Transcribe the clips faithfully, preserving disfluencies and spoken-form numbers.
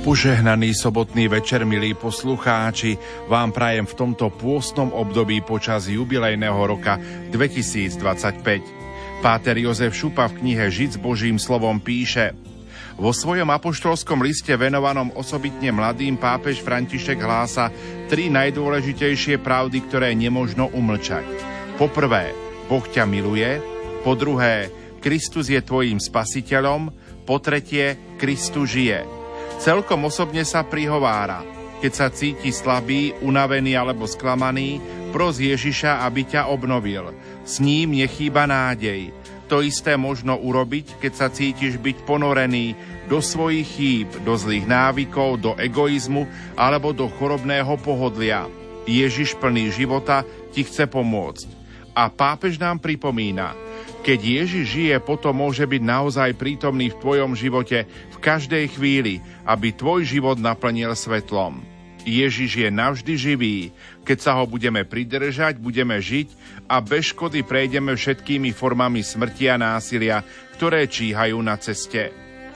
Požehnaný sobotný večer, milí poslucháči, vám prajem v tomto pôstnom období počas jubilejného roka dvetisícdvadsaťpäť. Páter Jozef Šupa v knihe Žiť s Božím slovom píše: vo svojom apoštolskom liste venovanom osobitne mladým pápež František hlása tri najdôležitejšie pravdy, ktoré nemožno umlčať. Po prvé, Boh ťa miluje. Po druhé, Kristus je tvojím spasiteľom. Po tretie, Kristus žije. Celkom osobne sa prihovára: keď sa cíti slabý, unavený alebo sklamaný, pros Ježiša, aby ťa obnovil. S ním nechýba nádej. To isté možno urobiť, keď sa cítiš byť ponorený do svojich chýb, do zlých návykov, do egoizmu alebo do chorobného pohodlia. Ježiš plný života ti chce pomôcť. A pápež nám pripomína: keď Ježiš žije, potom môže byť naozaj prítomný v tvojom živote v každej chvíli, aby tvoj život naplnil svetlom. Ježiš je navždy živý. Keď sa ho budeme pridržať, budeme žiť a bez škody prejdeme všetkými formami smrti a násilia, ktoré číhajú na ceste.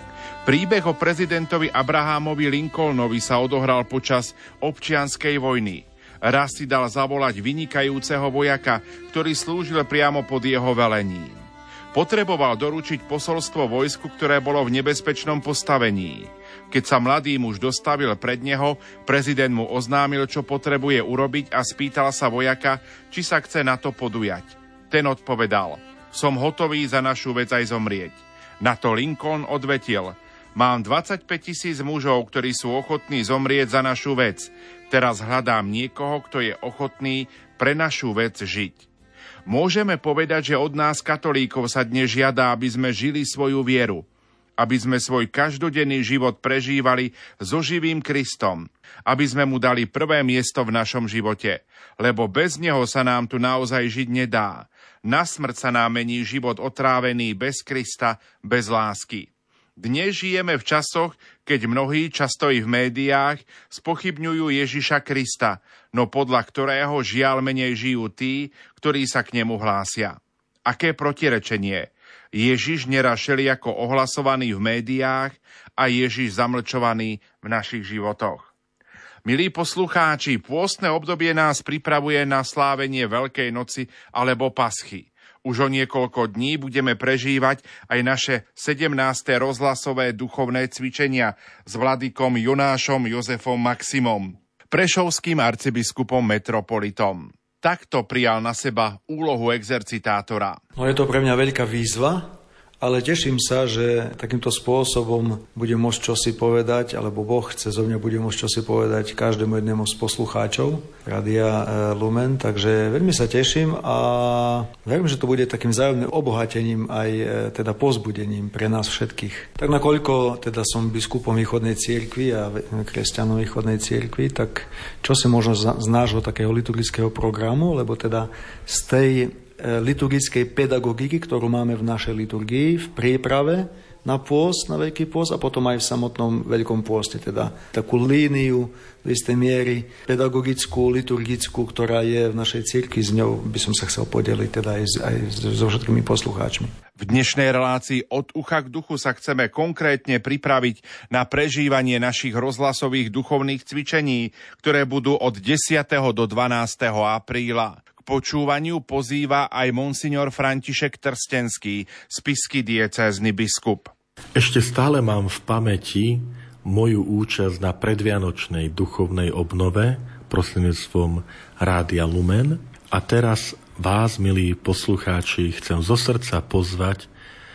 Príbeh o prezidentovi Abrahamovi Lincolnovi sa odohral počas občianskej vojny. Raz si dal zavolať vynikajúceho vojaka, ktorý slúžil priamo pod jeho velením. Potreboval doručiť posolstvo vojsku, ktoré bolo v nebezpečnom postavení. Keď sa mladý muž dostavil pred neho, prezident mu oznámil, čo potrebuje urobiť, a spýtal sa vojaka, či sa chce na to podujať. Ten odpovedal: som hotový za našu vec aj zomrieť. Na to Lincoln odvetil: mám dvadsaťpäť tisíc mužov, ktorí sú ochotní zomrieť za našu vec. Teraz hľadám niekoho, kto je ochotný pre našu vec žiť. Môžeme povedať, že od nás katolíkov sa dnes žiada, aby sme žili svoju vieru, aby sme svoj každodenný život prežívali so živým Kristom, aby sme mu dali prvé miesto v našom živote, lebo bez neho sa nám tu naozaj žiť nedá. Na smrť sa nám mení život otrávený bez Krista, bez lásky. Dnes žijeme v časoch, keď mnohí, často i v médiách, spochybňujú Ježiša Krista, no podľa ktorého žiaľ menej žijú tí, ktorí sa k nemu hlásia. Aké protirečenie? Ježiš neraz všelijako ohlasovaný v médiách a Ježiš zamlčovaný v našich životoch. Milí poslucháči, pôstne obdobie nás pripravuje na slávenie Veľkej noci alebo Paschy. Už o niekoľko dní budeme prežívať aj naše sedemnáste rozhlasové duchovné cvičenia s vladykom Jonášom Jozefom Maximom, prešovským arcibiskupom metropolitom. Takto prijal na seba úlohu exercitátora. No je to pre mňa veľká výzva, ale teším sa, že takýmto spôsobom budem môcť čosi povedať, alebo Boh chce zo mňa bude môcť čosi povedať každému jednému z poslucháčov Rádia Lumen, takže veľmi sa teším a verím, že to bude takým vzájomným obohatením aj teda povzbudením pre nás všetkých. Tak nakoľko teda som biskupom východnej cirkvi a kresťanom východnej cirkvi, tak čo si možno z nášho takého liturgického programu, lebo teda z tej liturgickej pedagogiky, ktorú máme v našej liturgii, v príprave na pôst, na Veľký pôst a potom aj v samotnom Veľkom pôste, teda takú líniu do istej miery pedagogickú, liturgickú, ktorá je v našej cirkvi, s ňou by som sa chcel podeliť teda aj, aj so všetkými poslucháčmi. V dnešnej relácii Od ucha k duchu sa chceme konkrétne pripraviť na prežívanie našich rozhlasových duchovných cvičení, ktoré budú od desiateho do dvanásteho apríla. Počúvaniu pozýva aj monsignor František Trstenský, spišský diecézny biskup. Ešte stále mám v pamäti moju účasť na predvianočnej duchovnej obnove prostredníctvom Rádia Lumen a teraz vás, milí poslucháči, chcem zo srdca pozvať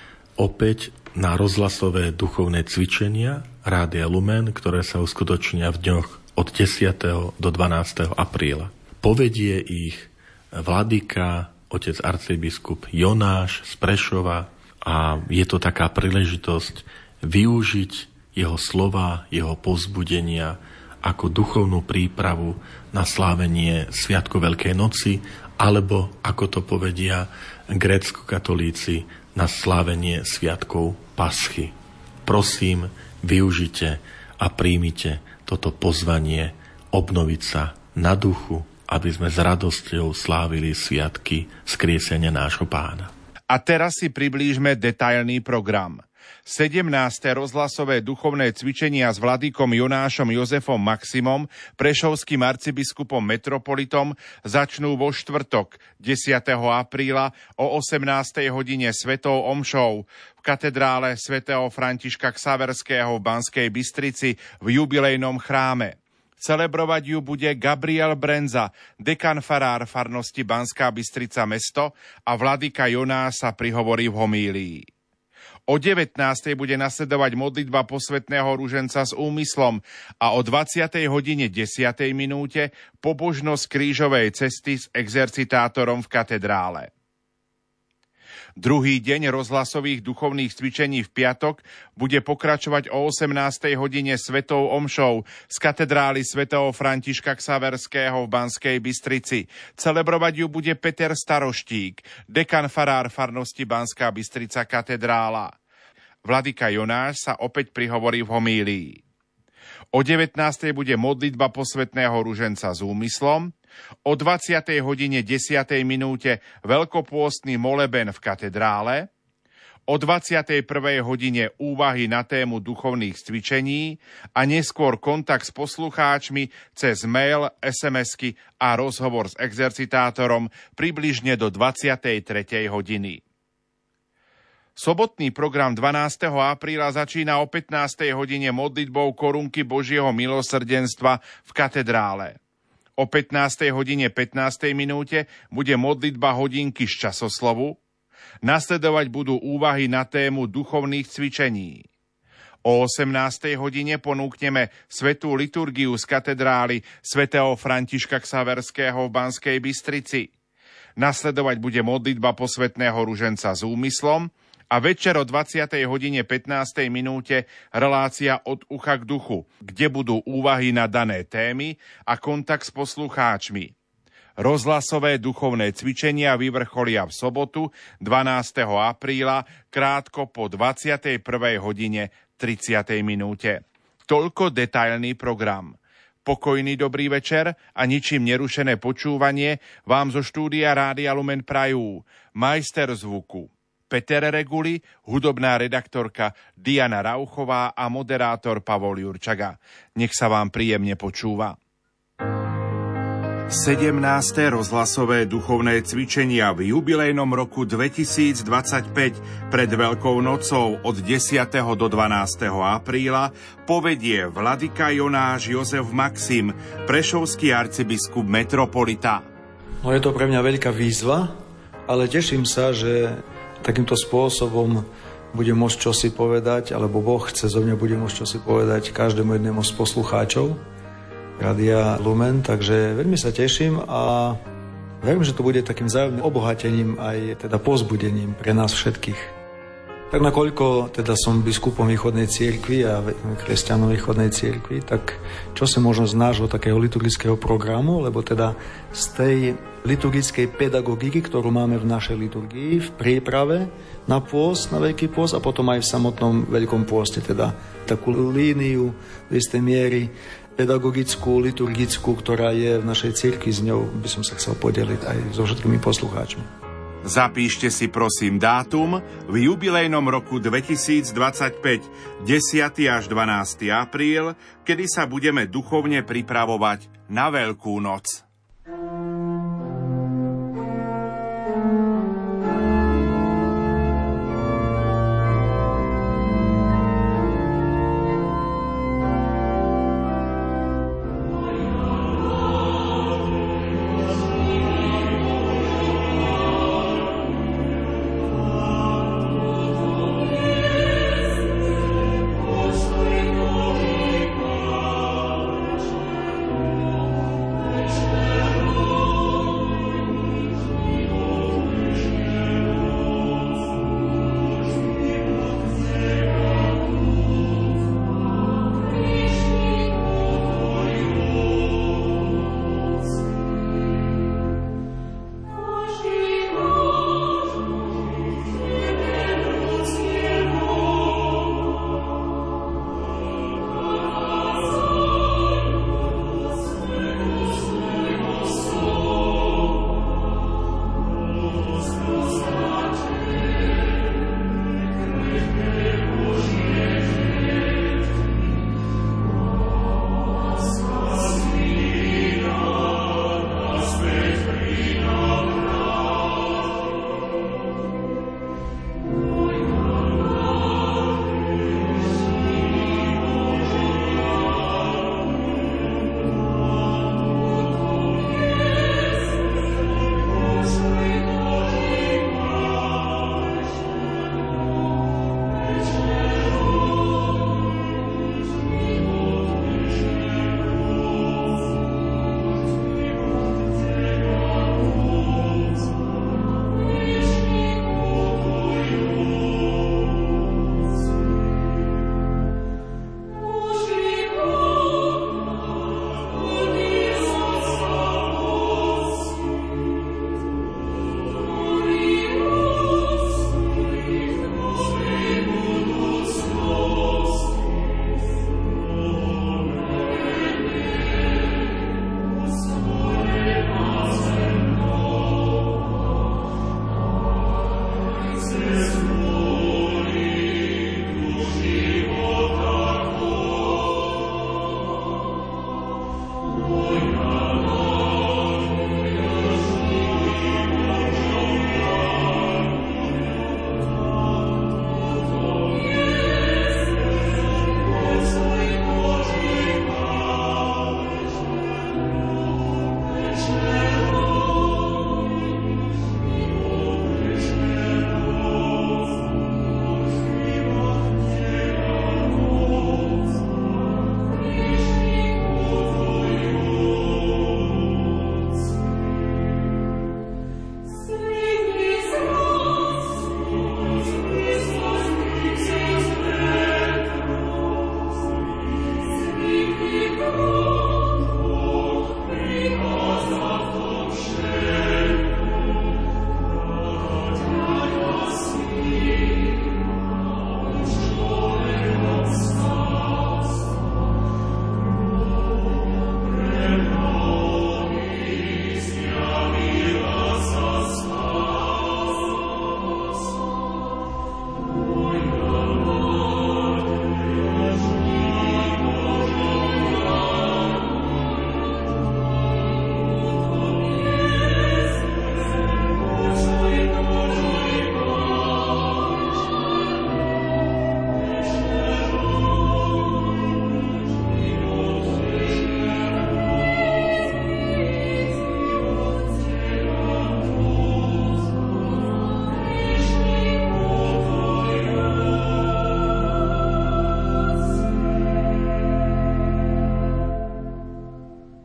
opäť na rozhlasové duchovné cvičenia Rádia Lumen, ktoré sa uskutočnia v dňoch od desiateho do dvanásteho apríla. Povedie ich vladyka, otec arcibiskup Jonáš z Prešova a je to taká príležitosť využiť jeho slova, jeho povzbudenia ako duchovnú prípravu na slávenie Sviatku Veľkej noci alebo, ako to povedia grécko-katolíci, na slávenie Sviatkov Paschy. Prosím, využite a príjmite toto pozvanie obnoviť sa na duchu, aby sme s radosťou slávili sviatky skriesenia nášho Pána. A teraz si priblížme detailný program. sedemnáste rozhlasové duchovné cvičenia s vladykom Jonášom Jozefom Maximom, prešovským arcibiskupom metropolitom, začnú vo štvrtok desiateho apríla o osemnástej hodine svetou omšou v katedrále svätého Františka Xaverského v Banskej Bystrici v jubilejnom chráme. Celebrovať ju bude Gabriel Brenza, dekan farár farnosti Banská Bystrica mesto, a vladyka Jonáš sa prihovorí v homílii. O devätnástej bude nasledovať modlitba posvätného ruženca s úmyslom a o dvadsiatej hodine desiatej minúte pobožnosť krížovej cesty s exercitátorom v katedrále. Druhý deň rozhlasových duchovných cvičení v piatok bude pokračovať o osemnástej hodine svetou omšou z katedrály svätého Františka Xaverského v Banskej Bystrici. Celebrovať ju bude Peter Staroštík, dekan farár farnosti Banská Bystrica katedrála. Vladyka Jonáš sa opäť prihovorí v homílii. O devätnástej bude modlitba posvätného ruženca s úmyslom, o dvadsiatej hodine desiatej minúte veľkopôstny moleben v katedrále, o dvadsiatej prvej hodine úvahy na tému duchovných cvičení a neskôr kontakt s poslucháčmi cez mail, es em esky a rozhovor s exercitátorom približne do dvadsiatej tretej hodiny. Sobotný program dvanásteho apríla začína o pätnástej hodine modlitbou korunky Božieho milosrdenstva v katedrále. O pätnástej hodine pätnástej minúte bude modlitba hodinky z časoslovu. Nasledovať budú úvahy na tému duchovných cvičení. O osemnástej hodine ponúkneme svätú liturgiu z katedrály svätého Františka Xaverského v Banskej Bystrici. Nasledovať bude modlitba posvätného ruženca s úmyslom a večer o dvadsiatej hodine pätnástej minúte relácia od ucha k duchu, kde budú úvahy na dané témy a kontakt s poslucháčmi. Rozhlasové duchovné cvičenia vyvrcholia v sobotu dvanásteho apríla krátko po dvadsiatej prvej hodine tridsiatej minúte. Toľko detailný program. Pokojný dobrý večer a ničím nerušené počúvanie vám zo štúdia Rádia Lumen prajú majster zvuku Peter Reguli, hudobná redaktorka Diana Rauchová a moderátor Pavol Jurčaga. Nech sa vám príjemne počúva. sedemnáste rozhlasové duchovné cvičenia v jubilejnom roku dvetisícdvadsaťpäť pred Veľkou nocou od desiateho do dvanásteho apríla povedie vladyka Jonáš Jozef Maxim, prešovský arcibiskup metropolita. No je to pre mňa veľká výzva, ale teším sa, že takýmto spôsobom budem môcť čosi povedať, alebo Boh chce zo mňa bude môcť čosi povedať každému jednému z poslucháčov Rádia Lumen, takže veľmi sa teším a verím, že to bude takým vzájomným obohatením aj teda povzbudením pre nás všetkých. Tak nakoľko teda som biskupom východnej cirkvi a kresťanom východnej cirkvi, tak čo si možno z nášho takého liturgického programu, lebo teda z tej liturgickej pedagogiky, ktorú máme v našej liturgii, v príprave na pôst, na Veľký pôst a potom aj v samotnom Veľkom pôste, teda takú líniu v istej miery pedagogickú, liturgickú, ktorá je v našej cirkvi, s ňou by som sa chcel podeliť aj so všetkými poslucháčmi. Zapíšte si prosím dátum v jubilejnom roku dvetisícdvadsaťpäť, desiateho až dvanásteho apríl, kedy sa budeme duchovne pripravovať na Veľkú noc. Thank you.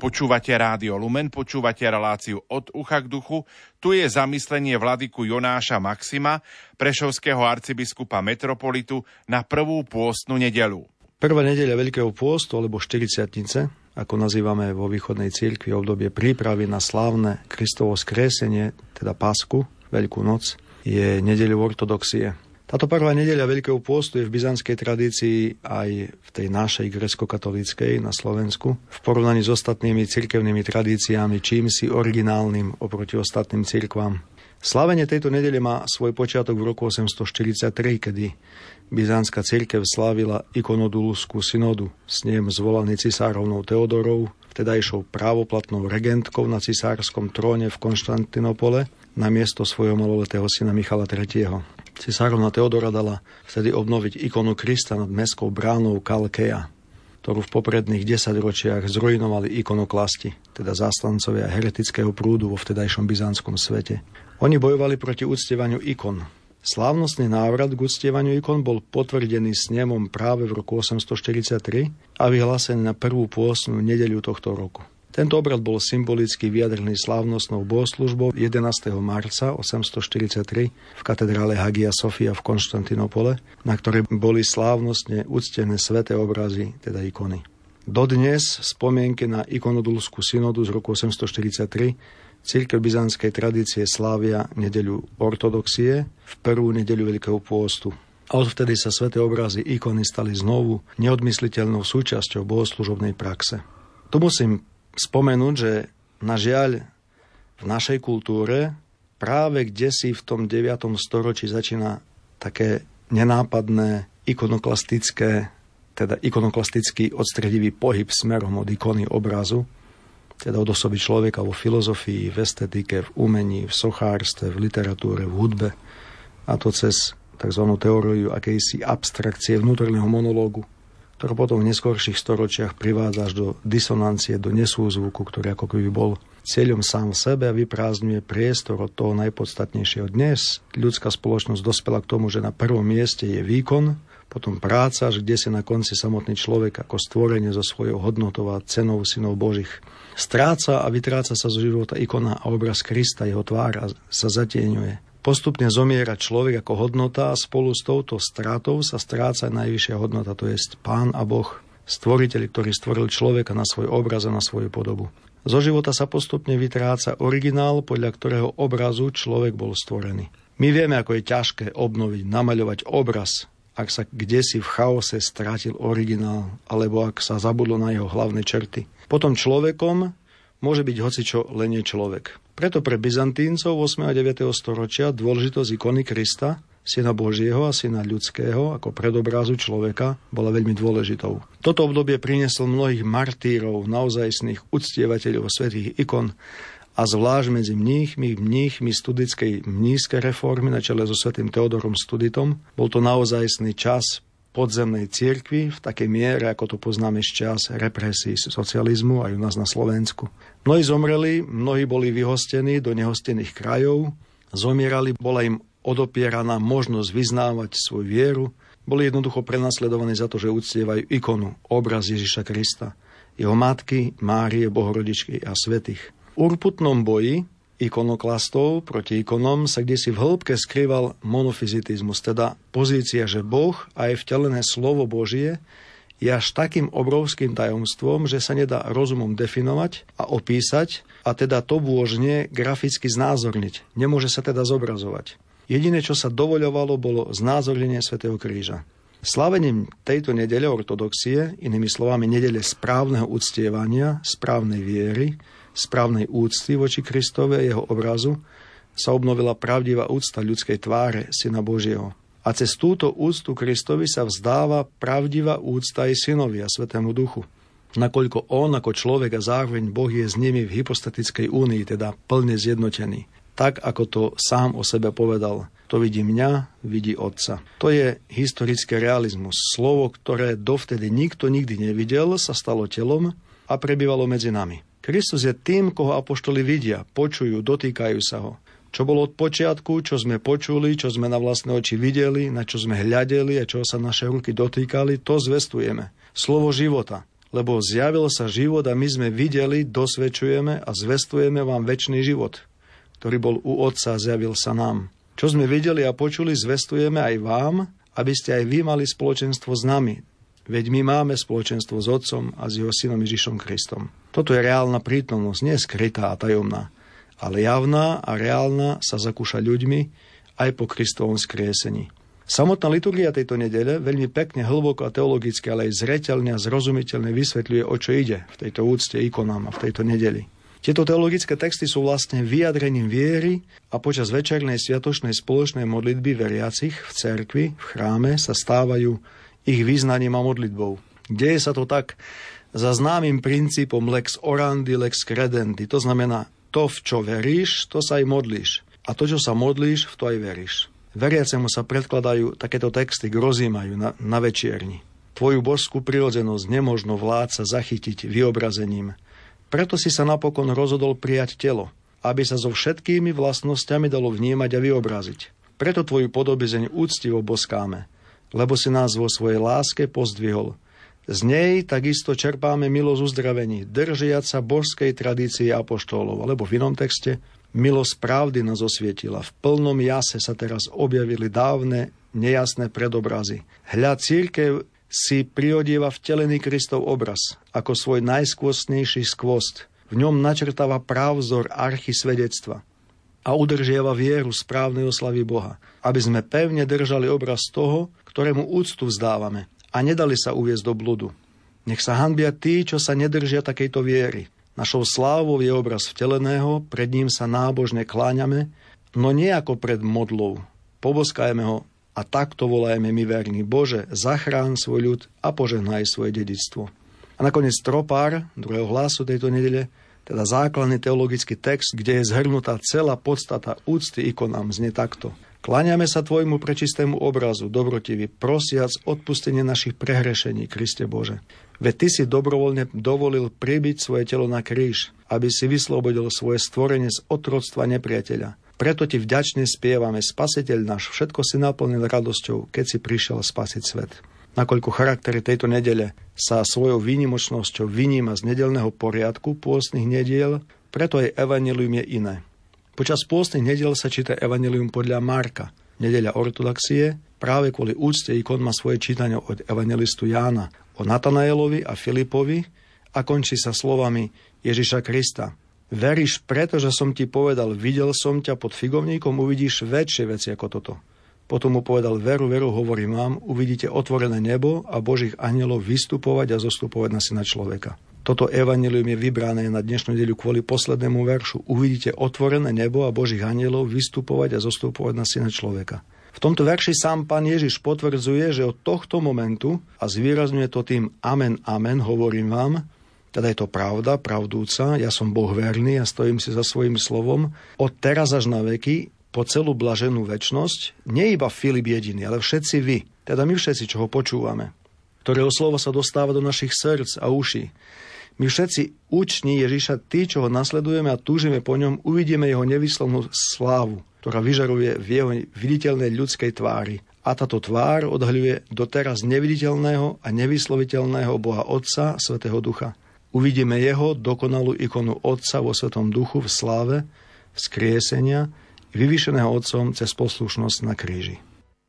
Počúvate Rádio Lumen, počúvate reláciu Od ucha k duchu. Tu je zamyslenie vladyku Jonáša Maxima, prešovského arcibiskupa metropolitu, na prvú pôstnu nedeľu. Prvá nedeľa Veľkého pôstu, alebo štyridsiatnice, ako nazývame vo východnej cirkvi obdobie prípravy na slávne Kristovo skresenie, teda Pásku, Veľkú noc, je nedeľou ortodoxie. Táto prvá nedeľa Veľkého pôstu je v byzantskej tradícii aj v tej našej grécko-katolíckej na Slovensku v porovnaní s ostatnými cirkevnými tradíciami čímsi originálnym oproti ostatným cirkvám. Slávenie tejto nedele má svoj počiatok v roku osemstoštyridsaťtri, kedy byzantská cirkev slávila ikonodulskú synodu, s ním zvolaný cisárovnou Teodorou, vtedajšou právoplatnou regentkou na cisárskom tróne v Konštantinopole na miesto svojho maloletého syna Michala tretieho. Cisárovna Teodora dala vtedy obnoviť ikonu Krista nad mestskou bránou Kalkeja, ktorú v popredných desaťročiach zrujnovali ikonoklasti, teda zástancovia heretického prúdu vo vtedajšom byzantskom svete. Oni bojovali proti uctievaniu ikon. Slávnostný návrat k uctievaniu ikon bol potvrdený snemom práve v roku osemstoštyridsaťtri a vyhlásený na prvú pôstnu nedeľu tohto roku. Tento obrad bol symbolicky vyjadrený slávnostnou bohoslužbou jedenásteho marca osemstoštyridsaťtri v katedrále Hagia Sophia v Konštantinopole, na ktorej boli slávnostne uctené sväté obrazy, teda ikony. Dodnes spomienky na ikonodulskú synodu z roku osemstoštyridsaťtri cirkev byzantskej tradície slávia nedeľu ortodoxie v prvú nedeľu Veľkého pôstu. A odvtedy sa sväté obrazy ikony stali znovu neodmysliteľnou súčasťou bohoslužobnej praxe. Tu musím spomenúť, že na žiaľ v našej kultúre práve kdesi v tom deviatom storočí začína také nenápadné ikonoklastické, teda ikonoklastický odstredivý pohyb smerom od ikony obrazu, teda od osoby človeka vo filozofii, v estetike, v umení, v sochárstve, v literatúre, v hudbe, a to cez tzv. Teóriu akejsi abstrakcie vnútorného monológu, ktorý potom v neskorších storočiach privádza až do disonancie, do nesúzvuku, ktorý ako keby bol cieľom sám v sebe a vyprázdňuje priestor od toho najpodstatnejšieho. Dnes ľudská spoločnosť dospela k tomu, že na prvom mieste je výkon, potom práca, až kde si na konci samotný človek ako stvorenie so svojou hodnotou a cenou synov Božích. Stráca a vytráca sa zo života ikona a obraz Krista, jeho tvár, a sa zatieňuje. Postupne zomiera človek ako hodnota a spolu s touto stratou sa stráca najvyššia hodnota, to je Pán a Boh, stvoriteľ, ktorý stvoril človeka na svoj obraz a na svoju podobu. Zo života sa postupne vytráca originál, podľa ktorého obrazu človek bol stvorený. My vieme, ako je ťažké obnoviť, namaľovať obraz, ak sa kdesi v chaose strátil originál, alebo ak sa zabudlo na jeho hlavné črty. Potom človekom môže byť hocičo, len je človek. Preto pre Byzantíncov ôsmeho a deviateho storočia dôležitosť ikony Krista, syna Božieho a syna ľudského ako predobrazu človeka, bola veľmi dôležitou. Toto obdobie prinieslo mnohých martírov, naozajstných uctievateľov svätých ikon a zvlášť medzi mníchmi, mníchmi studickej mníšskej reformy na čele so svätým Teodorom Studitom. Bol to naozajstný čas podzemnej cirkvi v takej miere, ako to poznáme z čas represí socializmu aj u nás na Slovensku. Mnohí zomreli, mnohí boli vyhostení do nehostených krajov, zomierali, bola im odopieraná možnosť vyznávať svoju vieru, boli jednoducho prenasledovaní za to, že uctievajú ikonu, obraz Ježiša Krista, jeho matky, Márie, Bohorodičky a svätých. V urputnom boji ikonoklastov proti ikonom sa kdesi v hĺbke skrýval monofizitizmus, teda pozícia, že Boh a aj vtelené slovo Božie je až takým obrovským tajomstvom, že sa nedá rozumom definovať a opísať, a teda to bôžne graficky znázorniť. Nemôže sa teda zobrazovať. Jediné, čo sa dovoľovalo, bolo znázornenie svätého kríža. Slávením tejto nedele ortodoxie, inými slovami nedele správneho uctievania, správnej viery, správnej úcty voči Kristovi a jeho obrazu, sa obnovila pravdivá úcta ľudskej tváre, Syna Božieho. A cez túto úctu Kristovi sa vzdáva pravdivá úcta aj Synovi a Svätému Duchu. Nakoľko on ako človek a zároveň Boh je s nimi v hypostatickej únii, teda plne zjednotený. Tak, ako to sám o sebe povedal. To vidí mňa, vidí Otca. To je historický realizmus. Slovo, ktoré dovtedy nikto nikdy nevidel, sa stalo telom a prebývalo medzi nami. Kristus je tým, koho apoštoli vidia, počujú, dotýkajú sa ho. Čo bolo od počiatku, čo sme počuli, čo sme na vlastné oči videli, na čo sme hľadeli a čo sa naše ruky dotýkali, to zvestujeme. Slovo života. lebo zjavil sa život a my sme videli, dosvedčujeme a zvestujeme vám večný život, ktorý bol u Otca a zjavil sa nám. Čo sme videli a počuli, zvestujeme aj vám, aby ste aj vy mali spoločenstvo s nami. Veď my máme spoločenstvo s Otcom a s jeho synom Ježišom Kristom. Toto je reálna prítomnosť, nie skrytá a tajomná, ale javná a reálna sa zakúša ľuďmi aj po Kristovom skriesení. Samotná liturgia tejto nedele veľmi pekne, hlboko a teologicky, ale aj zreteľne a zrozumiteľne vysvetľuje, o čo ide v tejto úcte ikonám a v tejto nedeli. Tieto teologické texty sú vlastne vyjadrením viery a počas večernej sviatočnej spoločnej modlitby veriacich v cerkvi, v chráme sa stávajú ich význaním a modlitbou. Deje sa to tak za známym princípom lex orandi, lex credendi. To znamená, to, v čo veríš, to sa aj modlíš. A to, čo sa modlíš, v to aj veríš. Veriacemu sa predkladajú takéto texty, grozímajú na, na večierni. Tvoju božskú prirodzenosť nemožno vládca zachytiť vyobrazením. Preto si sa napokon rozhodol prijať telo, aby sa so všetkými vlastnosťami dalo vnímať a vyobraziť. Preto tvoju podobizeň úctivo boskáme, lebo si nás vo svojej láske pozdvihol. Z nej takisto čerpáme milosť uzdravení, držiac sa božskej tradície apoštolov, alebo v inom texte milosť pravdy nás osvietila. V plnom jase sa teraz objavili dávne, nejasné predobrazy. Hľa, cirkev si priodieva vtelený Kristov obraz, ako svoj najskvostnejší skvost. V ňom načrtáva právzor archy svedectva a udržiava vieru správnej oslavy Boha, aby sme pevne držali obraz toho, ktorému úctu vzdávame a nedali sa uviesť do bludu. Nech sa hanbia tí, čo sa nedržia takejto viery. Našou slávou je obraz vteleného, pred ním sa nábožne kláňame, no nie ako pred modlou. Poboskajme ho a takto volajme my verní. Bože, zachrán svoj ľud a požehnaj svoje dedičstvo. A nakoniec tropár druhého hlasu tejto nedele, teda základný teologický text, kde je zhrnutá celá podstata úcty ikonám, znie takto. Kláňame sa tvojmu prečistému obrazu, dobrotivý, prosiac odpustenie našich prehrešení, Kriste Bože. Veď ty si dobrovoľne dovolil pribiť svoje telo na kríž, aby si vyslobodil svoje stvorenie z otroctva nepriateľa. Preto ti vďačne spievame, Spasiteľ náš, všetko si naplnil radosťou, keď si prišiel spasiť svet. Nakoľko charakter tejto nedele sa svojou výnimočnosťou vyníma z nedelného poriadku pôstnych nediel, preto aj evanjelium je iné. Počas pôstnych nediel sa číta evanjelium podľa Marka. Nedeľa ortodoxie práve kvôli úcte ikon má svoje čítanie od evanjelistu Jána o Natanaelovi a Filipovi a končí sa slovami Ježiša Krista. Veríš, pretože som ti povedal, videl som ťa pod figovníkom, uvidíš väčšie veci ako toto. Potom mu povedal, veru, veru, hovorím vám, uvidíte otvorené nebo a Božích anjelov vystupovať a zostupovať na syna človeka. Toto evanjelium je vybrané na dnešnú nedeľu kvôli poslednému veršu. Uvidíte otvorené nebo a Božích anjelov vystupovať a zostupovať na syna človeka. V tomto verši sám Pán Ježiš potvrdzuje, že od tohto momentu, a zvýrazňuje to tým amen, amen, hovorím vám, teda je to pravda, pravdúca, ja som Boh verný a stojím si za svojím slovom, od teraz až na veky, po celú blaženú večnosť, nie iba Filip jediný, ale všetci vy, teda my všetci, čo ho počúvame, ktorého slovo sa dostáva do našich srdc a uší. My všetci učni Ježiša, tí, čo ho nasledujeme a túžime po ňom, uvidíme jeho nevyslovnú slávu, ktorá vyžaruje v jeho viditeľnej ľudskej tvári. A táto tvár odhaľuje doteraz neviditeľného a nevysloviteľného Boha Otca, Svätého Ducha. Uvidíme jeho dokonalú ikonu Otca vo Svätom Duchu v sláve, vzkriesenia, vyvýšeného Otcom cez poslušnosť na kríži.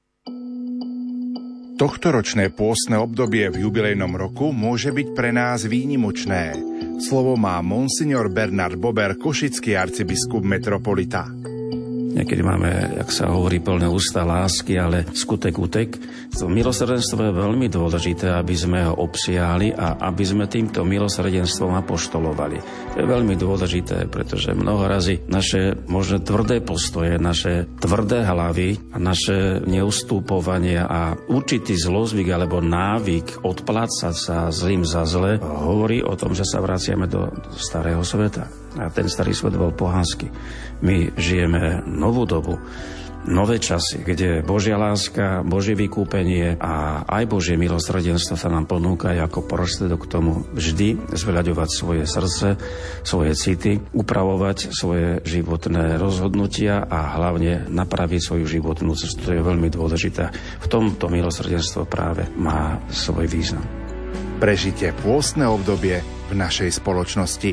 Tohtoročné pôstne obdobie v jubilejnom roku môže byť pre nás výnimočné. Slovo má monsignor Bernard Bober, košický arcibiskup metropolita. Niekedy máme, jak sa hovorí, plné ústa lásky, ale skutek utek. To milosrdenstvo je veľmi dôležité, aby sme ho obsiahli a aby sme týmto milosrdenstvom apoštolovali. To je veľmi dôležité, pretože mnoho razy naše možno tvrdé postoje, naše tvrdé hlavy a naše neustúpovanie a určitý zlozvyk alebo návyk odplácať sa zlým za zle hovorí o tom, že sa vraciame do starého sveta. A ten starý svet bol pohanský. My žijeme novú dobu, nové časy, kde Božia láska, Božie vykúpenie a aj Božie milosrdenstvo sa nám ponúkajú ako prostriedok k tomu vždy zveľaďovať svoje srdce, svoje city, upravovať svoje životné rozhodnutia a hlavne napraviť svoju životnú cestu. To je veľmi dôležité. V tomto milosrdenstvo práve má svoj význam. Prežite pôstne obdobie v našej spoločnosti.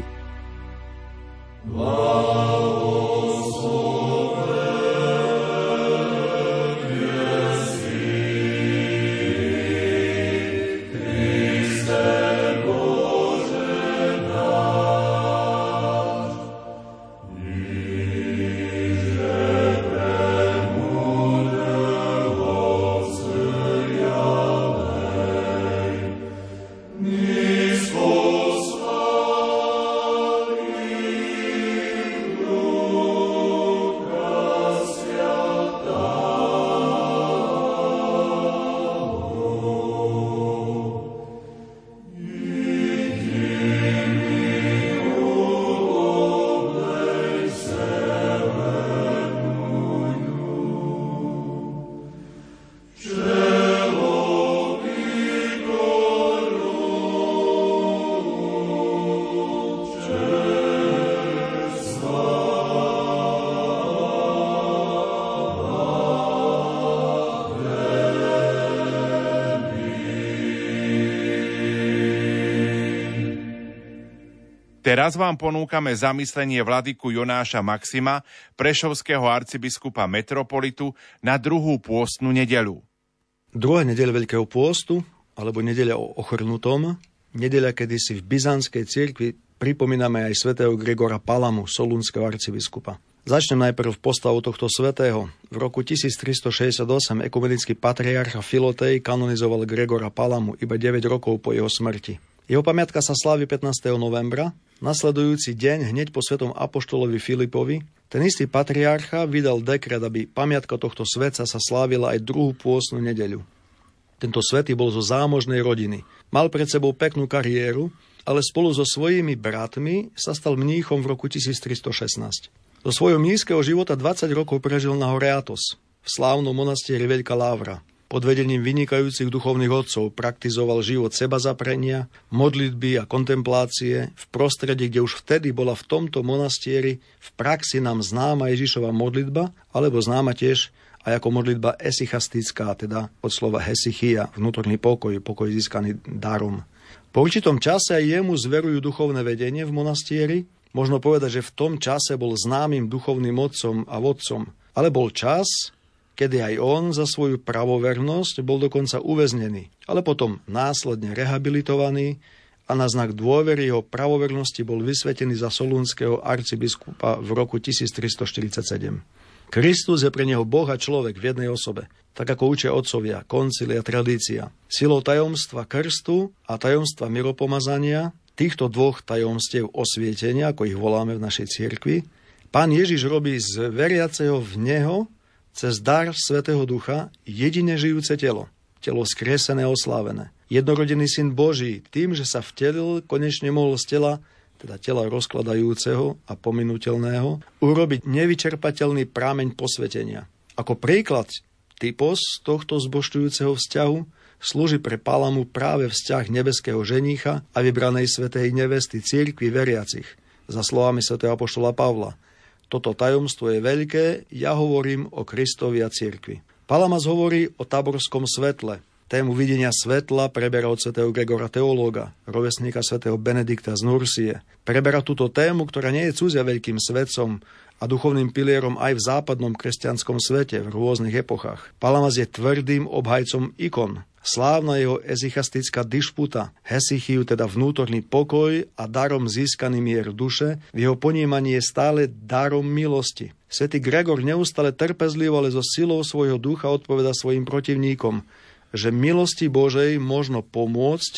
Teraz vám ponúkame zamyslenie vladyku Jonáša Maxima, prešovského arcibiskupa metropolitu, na druhú pôstnu nedeľu. Druhá nedeľa Veľkého pôstu, alebo nedeľa o ochrnutom, nedeľa, kedy si v byzantskej cirkvi pripomíname aj svätého Gregora Palamu, solúnskeho arcibiskupa. Začnem najprv postavu tohto svätého. V roku tisíctristošesťdesiatosem ekumenický patriarcha Filotej kanonizoval Gregora Palamu iba deväť rokov po jeho smrti. Jeho pamiatka sa slávi pätnásteho novembra. Nasledujúci deň, hneď po svetom apoštolovi Filipovi, ten istý patriarcha vydal dekret, aby pamiatka tohto svätca sa slávila aj druhú pôstnu nedeľu. Tento svätý bol zo zámožnej rodiny. Mal pred sebou peknú kariéru, ale spolu so svojimi bratmi sa stal mníchom v roku tisíctristošestnásť. Do svojho mníšskeho života dvadsať rokov prežil na hore Athos, v slávnom monastieri Veľká Lávra. Pod vedením vynikajúcich duchovných otcov praktizoval život sebazaprenia, modlitby a kontemplácie v prostredí, kde už vtedy bola v tomto monastieri v praxi nám známa Ježišova modlitba, alebo známa tiež aj ako modlitba esichastická, teda od slova hesychia, vnútorný pokoj, pokoj získaný darom. Po určitom čase aj jemu zverujú duchovné vedenie v monastieri. Možno povedať, že v tom čase bol známym duchovným otcom a vodcom, ale bol čas, kedy aj on za svoju pravovernosť bol dokonca uväznený, ale potom následne rehabilitovaný a na znak dôvery jeho pravovernosti bol vysvetený za solúnskeho arcibiskupa v roku tisíctristoštyridsaťsedem. Kristus je pre neho Boh a človek v jednej osobe, tak ako učia otcovia, koncilia, tradícia. Silou tajomstva krstu a tajomstva miropomazania, týchto dvoch tajomstiev osvietenia, ako ich voláme v našej cirkvi, Pán Ježiš robí z veriaceho v neho cez dar Svätého Ducha jedine žijúce telo, telo skriesené a oslávené. Jednorodený Syn Boží, tým, že sa vtelil, konečne mohol z tela, teda tela rozkladajúceho a pominuteľného, urobiť nevyčerpateľný prameň posvetenia. Ako príklad typos tohto zbožťujúceho vzťahu slúži pre Palamu práve vzťah nebeského ženícha a vybranej svätej nevesty cirkvi veriacich, za slovami svätého apoštola Pavla. Toto tajomstvo je veľké, ja hovorím o Kristovi a cirkvi. Palamas hovorí o táborskom svetle. Tému videnia svetla preberá od svätého Gregora teológa, rovesníka svätého Benedikta z Nursie. Preberá túto tému, ktorá nie je cudzia veľkým svetcom a duchovným pilierom aj v západnom kresťanskom svete v rôznych epochách. Palamas je tvrdým obhajcom ikon. Slávna jeho ezichastická dišputa, hesychiu, teda vnútorný pokoj a darom získaný mier duše, v jeho ponímaní je stále darom milosti. Svätý Gregor neustále trpezlivo, ale so silou svojho ducha odpoveda svojim protivníkom, že milosti Božej možno pomôcť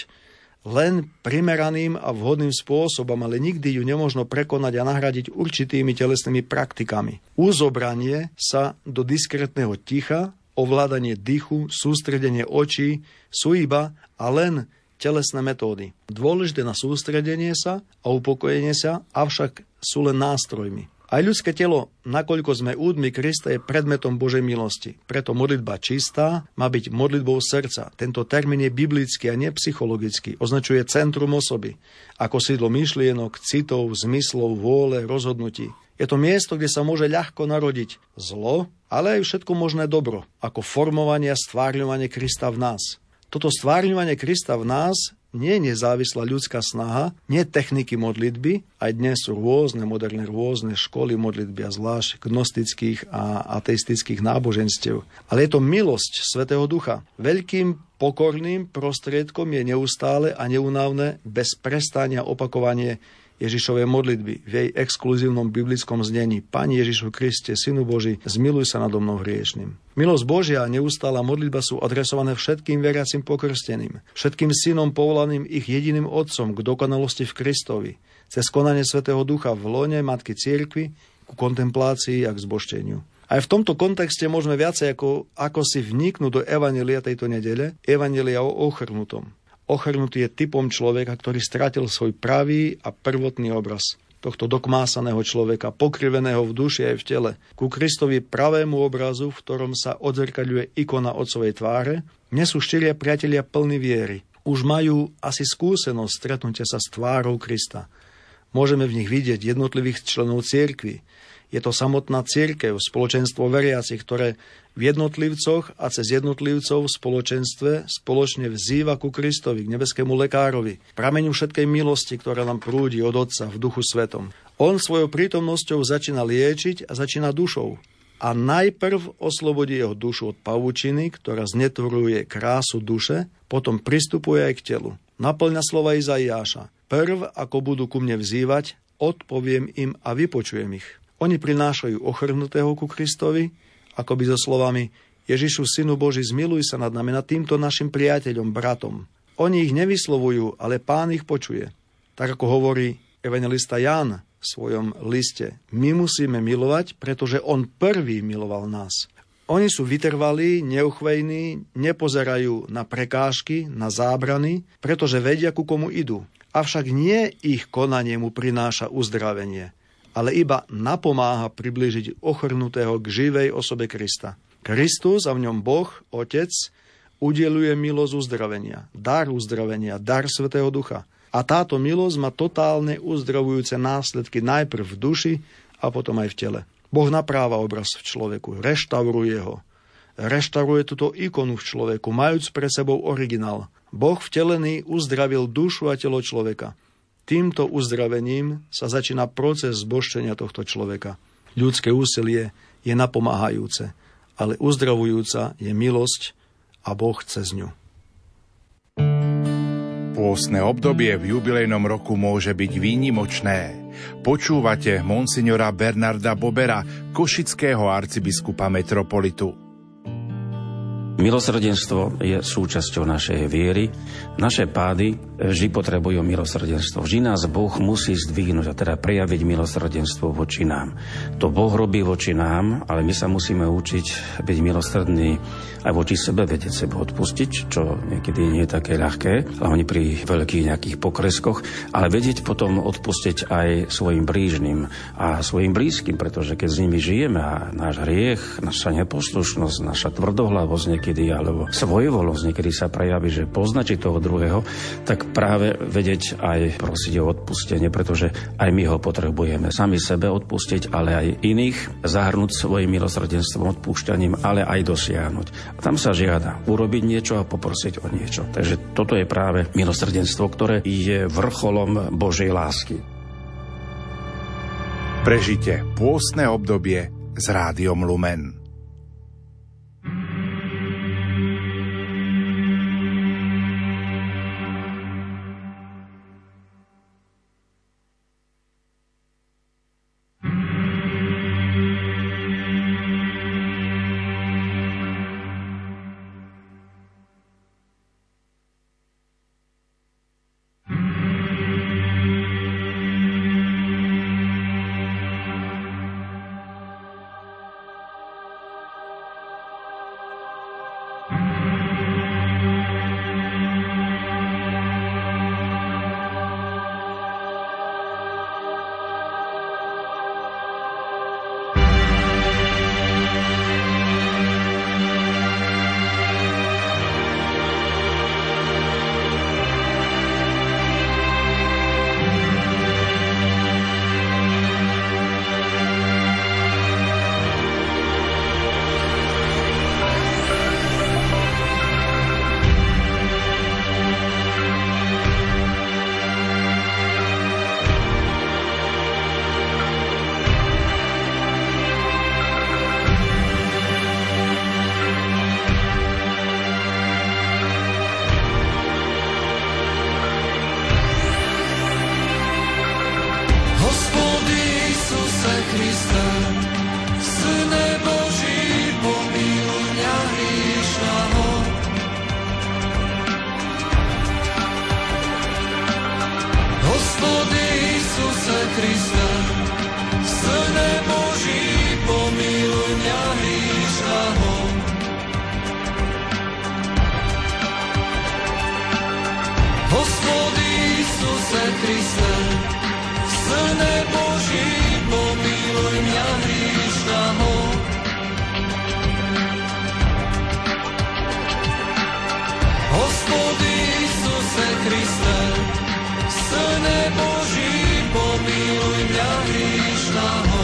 len primeraným a vhodným spôsobom, ale nikdy ju nemožno prekonať a nahradiť určitými telesnými praktikami. Uzobranie sa do diskrétneho ticha, ovládanie dychu, sústredenie očí sú iba a len telesné metódy. Dôležité na sústredenie sa a upokojenie sa, avšak sú len nástrojmi. Aj ľudské telo, nakoľko sme údmi Krista, je predmetom Božej milosti. Preto modlitba čistá má byť modlitbou srdca. Tento termín je biblický a nepsychologický. Označuje centrum osoby, ako sídlo myšlienok, citov, zmyslov, vôle, rozhodnutí. Je to miesto, kde sa môže ľahko narodiť zlo, ale aj všetko možné dobro, ako formovanie a stvárňovanie Krista v nás. Toto stvárňovanie Krista v nás nie je nezávislá ľudská snaha, nie techniky modlitby, aj dnes sú rôzne, moderné rôzne školy modlitby a zvlášť gnostických a ateistických náboženstiev. Ale je to milosť Svätého Ducha. Veľkým pokorným prostriedkom je neustále a neúnavné, bez prestania opakovanie Ježišovej modlitby v jej exkluzívnom biblickom znení: Pane Ježišu Kriste, Synu Boží, zmiluj sa nado mnou hriešným. Milosť Božia a neustála modlitba sú adresované všetkým veriacim pokrsteným, všetkým synom povolaným ich jediným Otcom k dokonalosti v Kristovi, cez konanie Svätého Ducha v lone Matky Cirkvi ku kontemplácii a k zbožteniu. Aj v tomto kontexte môžeme viacej ako, ako si vniknúť do evanjelia tejto nedele, evanjelia o ochrnutom. Ochrnutý je typom človeka, ktorý stratil svoj pravý a prvotný obraz. Tohto dokmásaného človeka, pokriveného v duši aj v tele. Ku Kristovi pravému obrazu, v ktorom sa odzrkadľuje ikona Otcovej tváre, dnes sú štyria priatelia plní viery. Už majú asi skúsenosť stretnutia sa s tvárou Krista. Môžeme v nich vidieť jednotlivých členov cirkvi. Je to samotná cirkev, spoločenstvo veriacich, ktoré v jednotlivcoch a cez jednotlivcov v spoločenstve spoločne vzýva ku Kristovi, k nebeskému lekárovi, prameňu všetkej milosti, ktorá nám prúdi od Otca v Duchu Svetom. On svojou prítomnosťou začína liečiť a začína dušou. A najprv oslobodí jeho dušu od pavučiny, ktorá znetvoruje krásu duše, potom pristupuje aj k telu. Naplňa slova Izaiáša: Prv, ako budú ku mne vzývať, odpoviem im a vypočujem ich. Oni prinášajú ochrnutého ku Kristovi, akoby so slovami: Ježišu, Synu Boží, zmiluj sa nad nami, nad týmto našim priateľom, bratom. Oni ich nevyslovujú, ale Pán ich počuje. Tak ako hovorí evanjelista Ján v svojom liste: my musíme milovať, pretože on prvý miloval nás. Oni sú vytrvalí, neuchvejní, nepozerajú na prekážky, na zábrany, pretože vedia, ku komu idú. Avšak nie ich konanie mu prináša uzdravenie, ale iba napomáha priblížiť ochrnutého k živej osobe Krista. Kristus a v ňom Boh, Otec, udeľuje milosť uzdravenia, dar uzdravenia, dar Svätého Ducha. A táto milosť má totálne uzdravujúce následky najprv v duši a potom aj v tele. Boh napráva obraz v človeku, reštauruje ho. Reštauruje túto ikonu v človeku, majúc pre sebou originál. Boh vtelený uzdravil dušu a telo človeka. Týmto uzdravením sa začína proces zbožčenia tohto človeka. Ľudské úsilie je napomáhajúce, ale uzdravujúca je milosť a Boh cez ňu. Pôstne obdobie v jubilejnom roku môže byť výnimočné. Počúvate monsignora Bernarda Bobera, košického arcibiskupa metropolitu. Milosrdenstvo je súčasťou našej viery. Naše pády vždy potrebujú milosrdenstvo. Vždy nás Boh musí zdvihnúť a teda prejaviť milosrdenstvo voči nám. To Boh robí voči nám, ale my sa musíme učiť byť milosrdní aj voči sebe, vedieť sebe odpustiť, čo niekedy nie je také ľahké, hlavne pri veľkých nejakých pokreskoch, ale vedieť potom odpustiť aj svojim blížnym a svojim blízkym, pretože keď s nimi žijeme a náš hriech, naša neposlušnosť, naša tvrdohlavosť niekedy, alebo svojvoľnosť niekedy sa prejaví, že poznačí toho druhého, tak práve vedieť aj prosiť o odpustenie, pretože aj my ho potrebujeme sami sebe odpustiť, ale aj iných zahrnúť svojim milosrdenstvom, odpúšťaním, ale aj dosiahnuť. A tam sa žiada urobiť niečo a poprosiť o niečo. Takže toto je práve milosrdenstvo, ktoré je vrcholom Božej lásky. Prežite pôstne obdobie s Rádiom Lumen. Kriste, Syne Boží, pomiluj mňa hriešného. Hospody Isuse Kriste, Syne Boží, pomiluj mňa hriešného.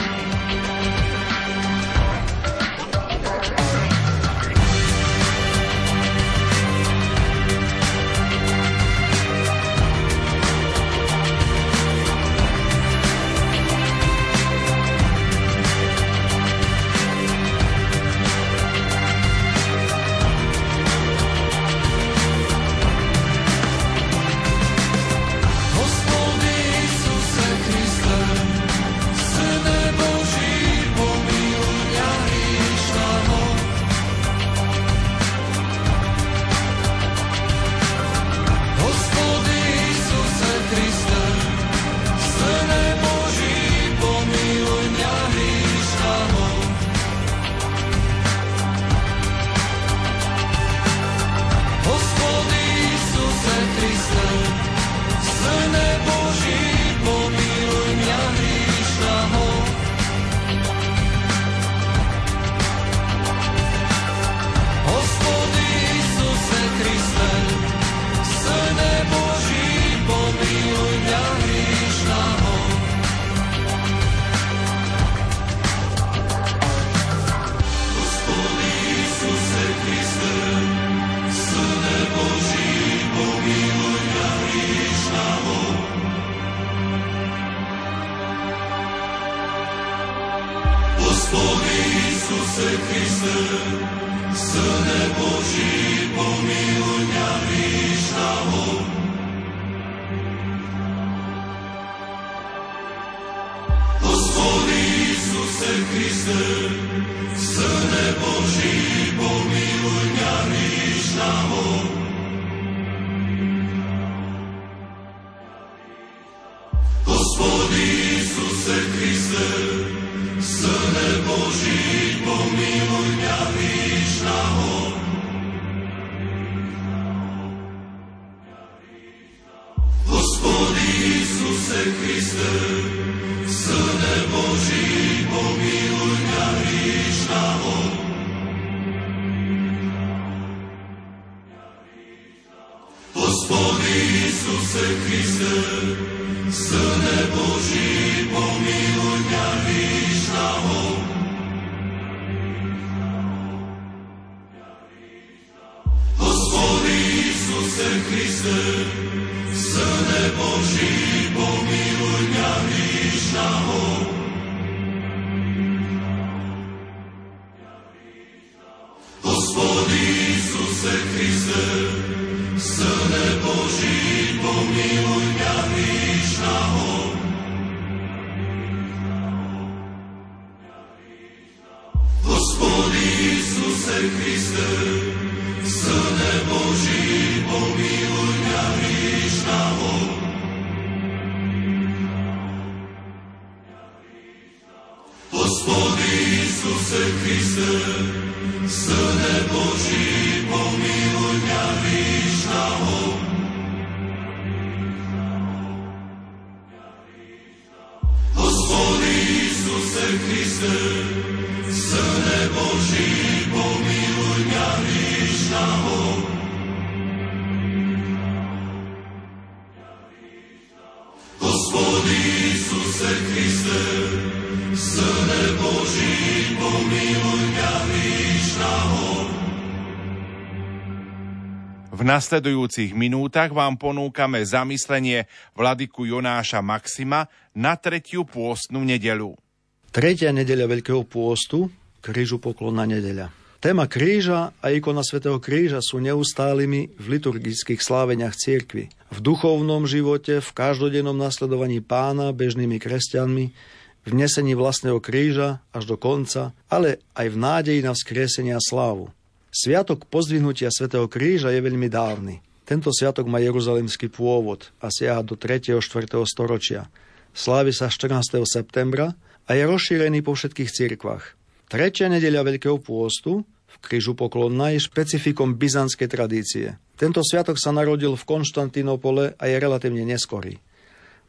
V nasledujúcich minútach vám ponúkame zamyslenie vladyku Jonáša Maxima na tretiu pôstnu nedeľu. Tretia nedeľa Veľkého pôstu, krížu poklonná nedeľa. Téma kríža a ikona svätého Kríža sú neustálými v liturgických sláveniach cirkvi. V duchovnom živote, v každodennom nasledovaní Pána bežnými kresťanmi, v nesení vlastného kríža až do konca, ale aj v nádeji na vzkriesenie a slávu. Sviatok pozdvihnutia svätého Kríža je veľmi dávny. Tento sviatok má jeruzalemský pôvod a siaha do tretieho a štvrtého storočia. Slávi sa štrnásteho septembra a je rozšírený po všetkých cirkvách. Tretia nedeľa Veľkého pôstu v krížu poklonná je špecifikom byzantskej tradície. Tento sviatok sa narodil v Konštantínopole a je relatívne neskorý.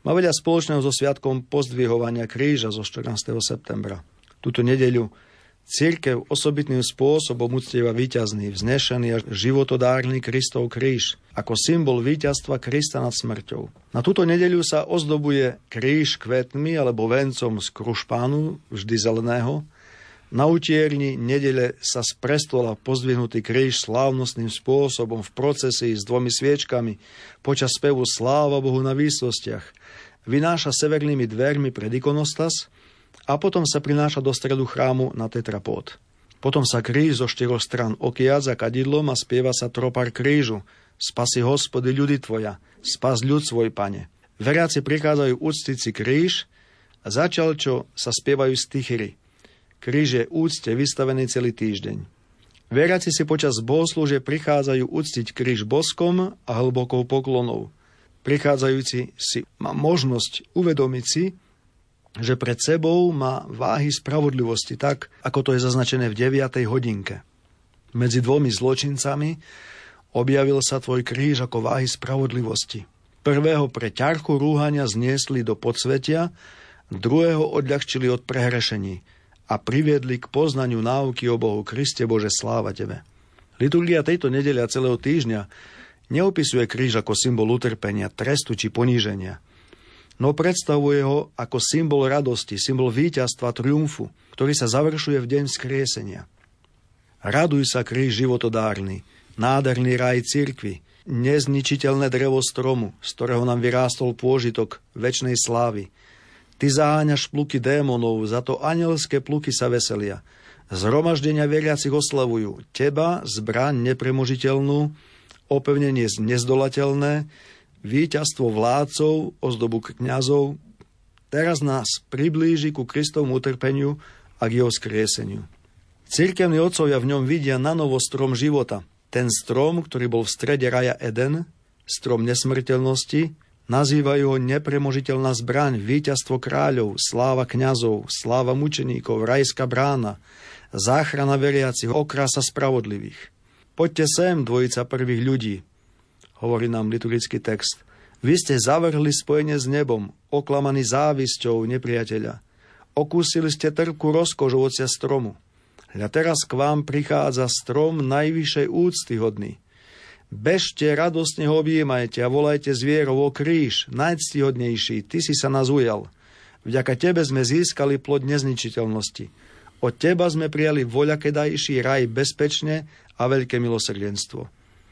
má veľa spoločného so sviatkom pozdvihovania kríža zo štrnásteho septembra. Túto nedeľu cirkev osobitným spôsobom uctieva víťazný, vznešený a životodárny Kristov kríž ako symbol víťazstva Krista nad smrťou. Na túto nedeľu sa ozdobuje kríž kvetmi alebo vencom z krušpánu, vždy zeleného. Na utierni nedele sa z prestola pozdvihnutý kríž slávnostným spôsobom v procesii s dvomi sviečkami počas spevu Sláva Bohu na výsostiach vynáša severnými dvermi pred ikonostas a potom sa prináša do stredu chrámu na tetrapód. Potom sa kríž zo štyroch strán okiac za kadidlom a spieva sa tropar krížu. Spasi Hospody ľudy tvoja, spas ľud svoj, Pane. Veriaci prichádzajú uctiť si kríž, začal čo sa spievajú stichyry. Kríž je úcte vystavený celý týždeň. Veriaci si počas bohoslúžie prichádzajú uctiť kríž boskom a hlbokou poklonou. Prichádzajúci si má možnosť uvedomiť si, že pred sebou má váhy spravodlivosti, tak ako to je zaznačené v deviatej hodinke. Medzi dvomi zločincami objavil sa tvoj kríž ako váhy spravodlivosti. Prvého pre ťarchu rúhania zniesli do podsvetia, druhého odľahčili od prehrešení a priviedli k poznaniu náuky o Bohu. Kriste Bože, sláva Tebe. Liturgia tejto nedele a celého týždňa neopisuje kríž ako symbol utrpenia, trestu či poníženia, no predstavuje ho ako symbol radosti, symbol víťazstva, triumfu, ktorý sa završuje v deň vzkriesenia. Raduj sa, kríž životodárny, nádherný raj cirkvi, nezničiteľné drevo stromu, z ktorého nám vyrástol pôžitok večnej slávy. Ty zaháňaš pluky démonov, za to anielské pluky sa veselia. Zhromaždenia veriacich oslavujú teba, zbraň nepremožiteľnú, opevnenie nezdolateľné, víťazstvo vládcov, ozdobu kňazov. Teraz nás priblíži ku Kristovmu utrpeniu a k jeho skrieseniu. Cirkevní otcovia v ňom vidia na novo strom života. Ten strom, ktorý bol v strede raja Eden, strom nesmrteľnosti, nazývajú ho nepremožiteľná zbraň, víťazstvo kráľov, sláva kňazov, sláva mučeníkov, rajská brána, záchrana veriacich, okrasa spravodlivých. Poďte sem, dvojica prvých ľudí, hovorí nám liturgický text. Vy ste zavrhli spojenie s nebom, oklamaní závisťou nepriateľa. Okúsili ste trpkú rozkoš ovocia stromu. Hľa teraz k vám prichádza strom najvyššej úcty hodný. Bežte, radostne ho objímajte a volajte s vierou: o kríž, najctihodnejší, ty si sa nás ujal. Vďaka tebe sme získali plod nezničiteľnosti. Od teba sme prijali voľakedajší raj bezpečne a veľké milosrdenstvo.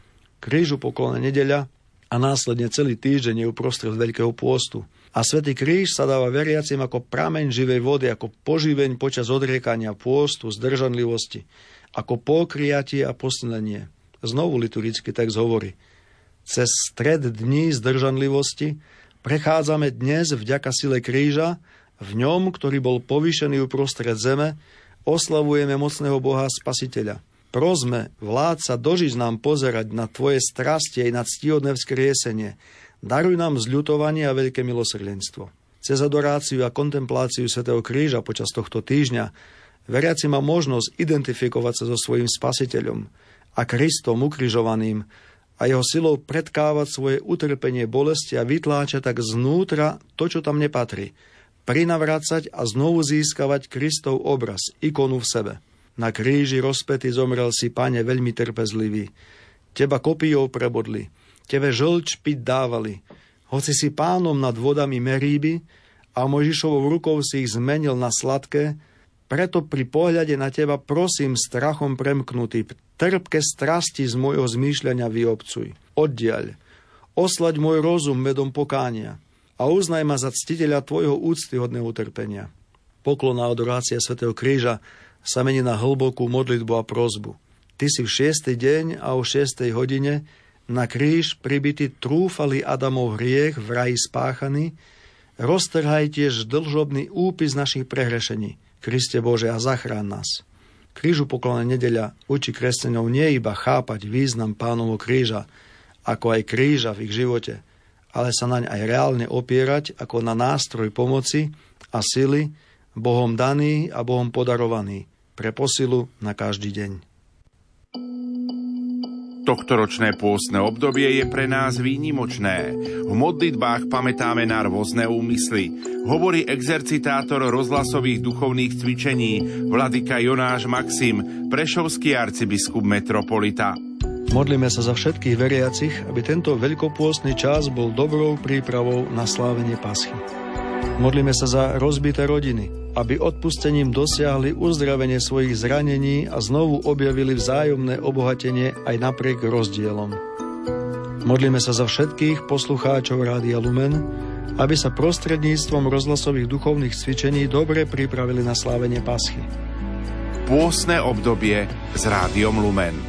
Krížu poklona nedeľa a následne celý týždeň je uprostred Veľkého pôstu. A svätý kríž sa dáva veriacim ako prameň živej vody, ako poživeň počas odriekania pôstu, zdržanlivosti, ako pokriatie a posilnenie. Znovu liturgický text hovorí: cez stred dní zdržanlivosti prechádzame dnes vďaka sile kríža, v ňom, ktorý bol povýšený uprostred zeme, oslavujeme mocného Boha Spasiteľa. Prosme, vládca, dožiť nám pozerať na tvoje strasti aj na ctihodné vzkriesenie. Daruj nám zľutovanie a veľké milosrdenstvo. Cez adoráciu a kontempláciu svätého kríža počas tohto týždňa veriaci má možnosť identifikovať sa so svojím Spasiteľom a Kristom ukrižovaným a jeho silou predkávať svoje utrpenie, bolesti a vytláčať tak znútra to, čo tam nepatrí. Prinavracať a znovu získavať Kristov obraz, ikonu v sebe. Na kríži rozpätý zomrel si, Pane, veľmi trpezlivý. Teba kopijou prebodli, tebe žlč piť dávali. Hoci si pánom nad vodami Meríby a Mojžišovou rukou si ich zmenil na sladké, preto pri pohľade na teba prosím strachom premknutý, trpké strasti z môjho zmýšľania vyobcuj. Oddiaľ, oslaď môj rozum medom pokánia a uznaj ma za ctiteľa tvojho úctyhodného utrpenia. Poklon a adorácia svätého kríža sa mení na hlbokú modlitbu a prosbu. Ty si v šiestej deň a o šiestej hodine na kríž pribitý trúfalý Adamov hriech v raji spáchaný, roztrhaj tiež dlžobný úpis našich prehrešení. Kriste Bože, a zachrán nás. Krížu poklona nedeľa učí kresťanov nie iba chápať význam Pánovho kríža, ako aj kríža v ich živote, ale sa naň aj reálne opierať ako na nástroj pomoci a sily, Bohom daný a Bohom podarovaný, pre posilu na každý deň. Tohtoročné pôstne obdobie je pre nás výnimočné. V modlitbách pamätáme na rôzne úmysly. Hovorí exercitátor rozhlasových duchovných cvičení vladyka Jonáš Maxim, prešovský arcibiskup metropolita. Modlíme sa za všetkých veriacich, aby tento veľkopôstny čas bol dobrou prípravou na slávenie Paschy. Modlíme sa za rozbité rodiny, aby odpustením dosiahli uzdravenie svojich zranení a znovu objavili vzájomné obohatenie aj napriek rozdielom. Modlíme sa za všetkých poslucháčov Rádia Lumen, aby sa prostredníctvom rozhlasových duchovných cvičení dobre pripravili na slávenie Paschy. Pôstne obdobie s Rádiom Lumen.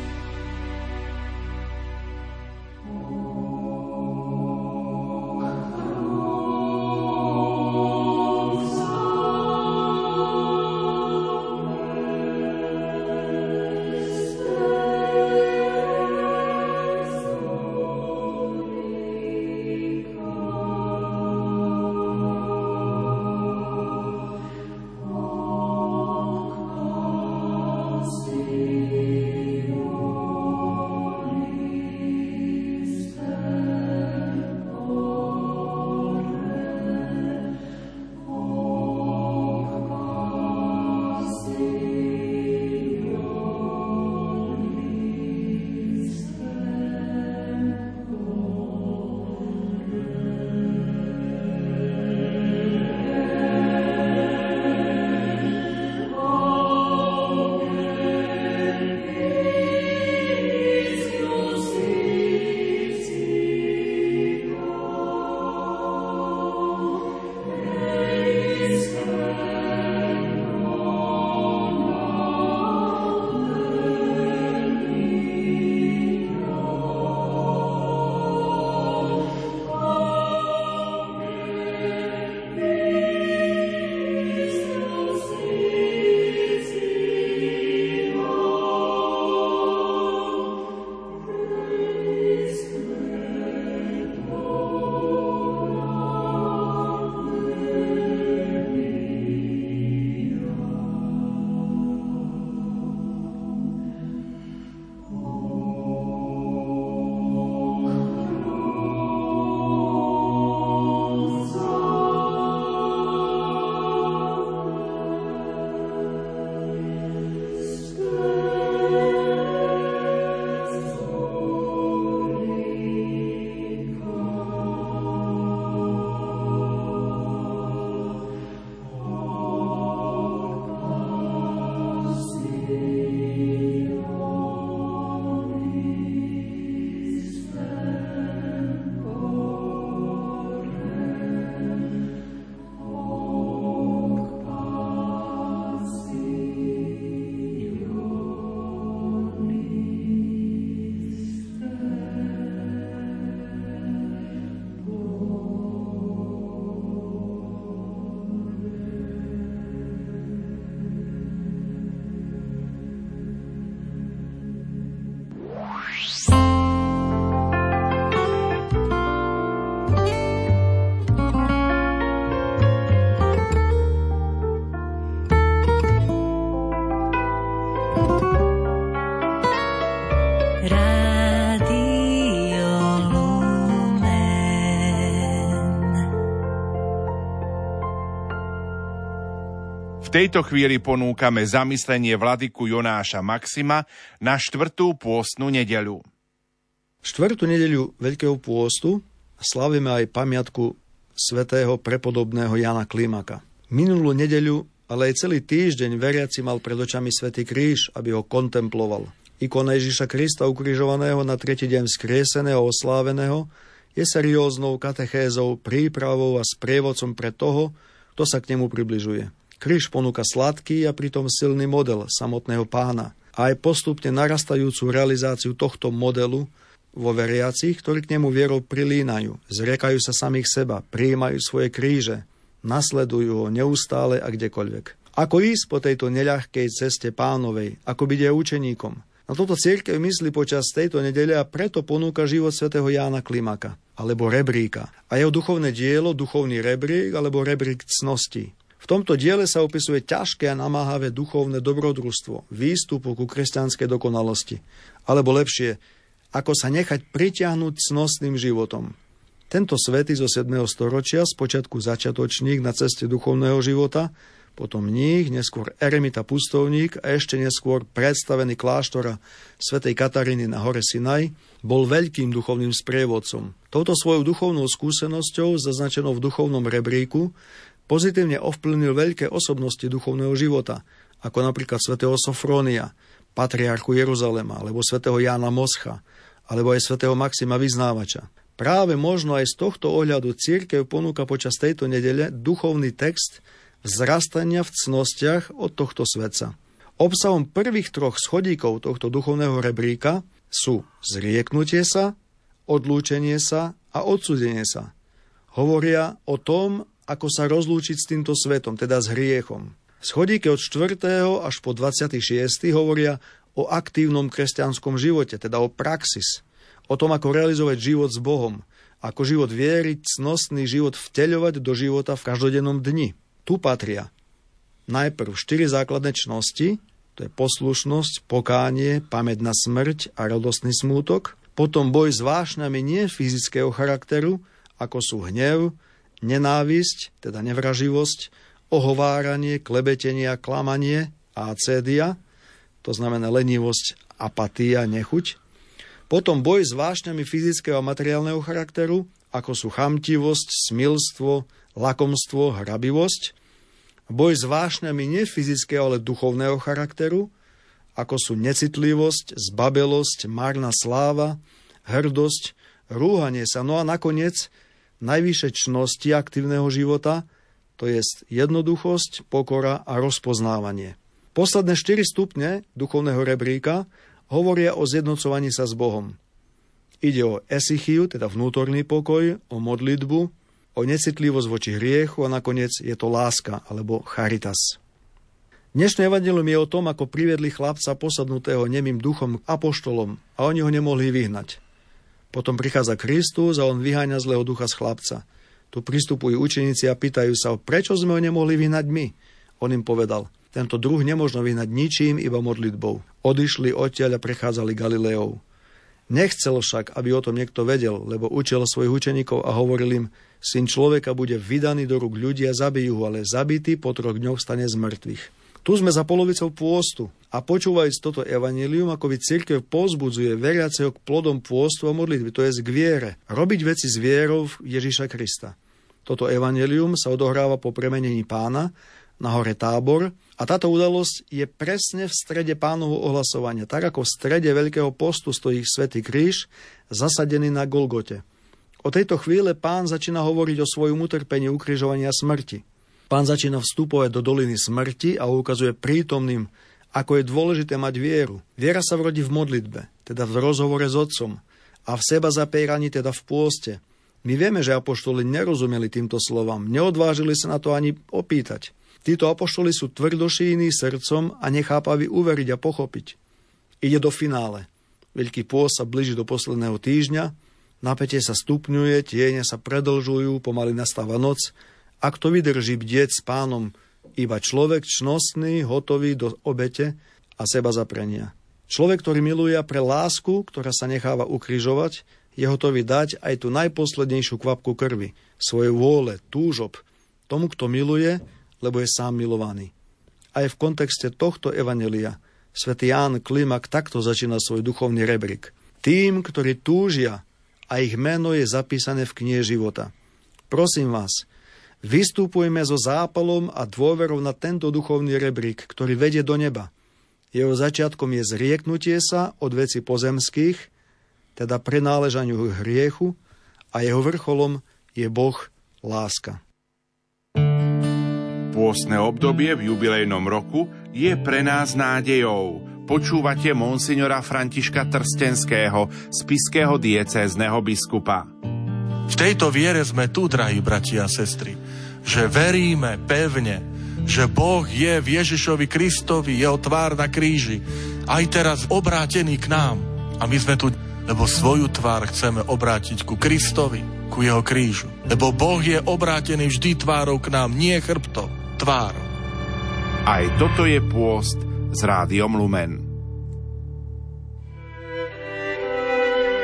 V tejto chvíli ponúkame zamyslenie vladyku Jonáša Maxima na štvrtú pôstnu nedeľu. Štvrtú nedeľu Veľkého pôstu slavíme aj pamiatku svätého prepodobného Jana Klimaka. Minulú nedeľu, ale aj celý týždeň veriaci mal pred očami svätý kríž, aby ho kontemploval. Ikona Ježiša Krista ukrižovaného na tretí deň vzkrieseného a osláveného je serióznou katechézou, prípravou a sprievodcom pre toho, kto sa k nemu približuje. Kríž ponúka sladký a pritom silný model samotného Pána a aj postupne narastajúcu realizáciu tohto modelu vo veriacich, ktorí k nemu vierou prilínajú, zriekajú sa samých seba, prijímajú svoje kríže, nasledujú ho neustále a kdekoľvek. Ako ísť po tejto neľahkej ceste Pánovej, ako byť aj učeníkom? Na toto cirkev myslí počas tejto nedele a preto ponúka život svätého Jána Klimaka, alebo rebríka. A jeho duchovné dielo, duchovný rebrík, alebo rebrík cností. V tomto diele sa opisuje ťažké a namáhavé duchovné dobrodružstvo, výstupu ku kresťanskej dokonalosti. Alebo lepšie, ako sa nechať pritiahnuť cnostným životom. Tento svätý zo siedmeho storočia, spočiatku začiatočník na ceste duchovného života, potom mních, neskôr eremita pustovník a ešte neskôr predstavený kláštora svätej Kataríny na hore Sinaj, bol veľkým duchovným sprievodcom. Touto svojou duchovnou skúsenosťou, zaznačenou v duchovnom rebríku, pozitívne ovplyvnil veľké osobnosti duchovného života, ako napríklad svätého Sofrónia, patriarchu Jeruzalema, alebo svätého Jána Moscha, alebo aj svätého Maxima Vyznávača. Práve možno aj z tohto ohľadu cirkev ponúka počas tejto nedele duchovný text vzrastania v cnostiach od tohto svetca. Obsahom prvých troch schodíkov tohto duchovného rebríka sú zrieknutie sa, odlúčenie sa a odsúdenie sa. Hovoria o tom, ako sa rozlúčiť s týmto svetom, teda s hriechom. Schodíky od štvrtého až po dvadsiaty šiesty hovoria o aktívnom kresťanskom živote, teda o praxis, o tom, ako realizovať život s Bohom, ako život viery, cnostný život vteľovať do života v každodennom dni. Tu patria najprv štyri základné čnosti, to je poslušnosť, pokánie, pamäť na smrť a radostný smútok, potom boj s vášňami nie fyzického charakteru, ako sú hnev, nenávisť, teda nevraživosť, ohováranie, klebetenie a klamanie a acédia, to znamená lenivosť, apatia, nechuť. Potom boj s vášňami fyzického a materiálneho charakteru, ako sú chamtivosť, smilstvo, lakomstvo, hrabivosť. Boj s vášňami nie fyzického, ale duchovného charakteru, ako sú necitlivosť, zbabelosť, marná sláva, hrdosť, rúhanie sa. No a nakoniec najvyššie čnosti aktívneho života, to je jednoduchosť, pokora a rozpoznávanie. Posledné štyri stupne duchovného rebríka hovoria o zjednocovaní sa s Bohom. Ide o esychiu, teda vnútorný pokoj, o modlitbu, o necitlivosť voči hriechu a nakoniec je to láska, alebo charitas. Dnešné evanjelium je o tom, ako priviedli chlapca posadnutého nemým duchom k apoštolom a oni ho nemohli vyhnať. Potom prichádza Kristus a on vyháňa zlého ducha z chlapca. Tu pristupujú učeníci a pýtajú sa, prečo sme ho nemohli vyhnať my? On im povedal, tento druh nemožno vyhnať ničím, iba modlitbou. Odišli odtiaľ a prechádzali Galileou. Nechcel však, aby o tom niekto vedel, lebo učil svojich učeníkov a hovoril im, syn človeka bude vydaný do rúk ľudí a zabijú ho, ale zabitý po troch dňoch stane z mŕtvych. Tu sme za polovicou pôstu a počúvajúc toto evanjelium, ako by cirkev povzbudzuje veriaceho k plodom pôstu a modlitby, to je k viere. Robiť veci s vierou v Ježiša Krista. Toto evanjelium sa odohráva po premenení Pána na hore Tábor a táto udalosť je presne v strede Pánovho ohlasovania, tak ako v strede Veľkého postu stojí svätý kríž zasadený na Golgote. O tejto chvíle Pán začína hovoriť o svojom utrpení, ukrižovania smrti. Pán začína vstupovať do doliny smrti a ukazuje prítomným, ako je dôležité mať vieru. Viera sa vrodí v modlitbe, teda v rozhovore s Otcom, a v seba zapieraní, teda v pôste. My vieme, že apoštoli nerozumeli týmto slovám, neodvážili sa na to ani opýtať. Títo apoštoli sú tvrdošíjní srdcom a nechápaví uveriť a pochopiť. Ide do finále. Veľký pôst sa blíži do posledného týždňa, napätie sa stupňuje, tiene sa predlžujú, pomaly nastáva noc. A kto vydrží bdieť s Pánom? Iba človek čnostný, hotový do obete a seba zaprenia. Človek, ktorý miluje pre lásku, ktorá sa necháva ukrižovať, je hotový dať aj tú najposlednejšiu kvapku krvi, svoje vôle, túžob, tomu, kto miluje, lebo je sám milovaný. Aj v kontexte tohto evanjelia svätý Ján Klimak takto začína svoj duchovný rebrík. Tým, ktorí túžia a ich meno je zapísané v knihe života. Prosím vás, vystupujme so zápalom a dôverou na tento duchovný rebrík, ktorý vedie do neba. Jeho začiatkom je zrieknutie sa od vecí pozemských, teda prenáležaniu hriechu, a jeho vrcholom je Boh láska. Pôstne obdobie v jubilejnom roku je pre nás nádejou. Počúvate monsignora Františka Trstenského, spišského diecézneho biskupa. V tejto viere sme tu, drahí bratia a sestry, že veríme pevne, že Boh je v Ježišovi Kristovi, jeho tvár na kríži, aj teraz obrátený k nám. A my sme tu, lebo svoju tvár chceme obrátiť ku Kristovi, ku jeho krížu. Lebo Boh je obrátený vždy tvárou k nám, nie chrbtom, tvárou. Aj toto je pôst s Rádiom Lumen.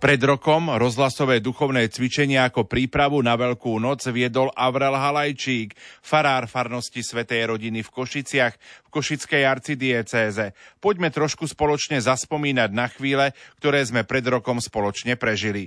Pred rokom rozhlasové duchovné cvičenie ako prípravu na Veľkú noc viedol Avrel Halajčík, farár farnosti Svätej rodiny v Košiciach, v košickej arcidiecéze. Poďme trošku spoločne zaspomínať na chvíle, ktoré sme pred rokom spoločne prežili.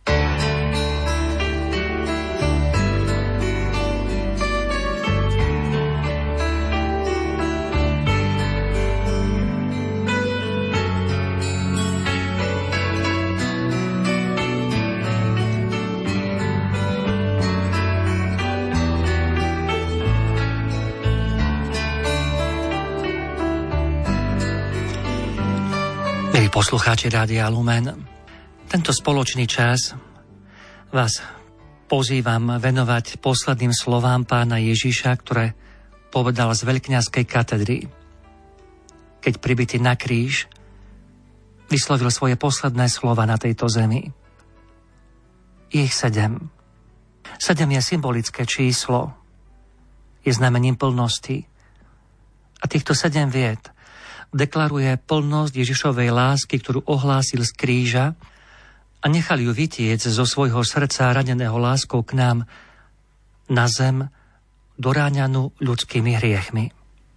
Poslucháči Rádia Lumen, tento spoločný čas vás pozývam venovať posledným slovám pána Ježiša, ktoré povedal z veľkňazskej katedry. Keď pribitý na kríž vyslovil svoje posledné slova na tejto zemi. Je ich sedem. Sedem je symbolické číslo, je znamením plnosti. A týchto sedem vied deklaruje plnosť Ježišovej lásky, ktorú ohlásil z kríža a nechal ju vytiec zo svojho srdca raneného láskou k nám na zem, doráňanú ľudskými hriechmi.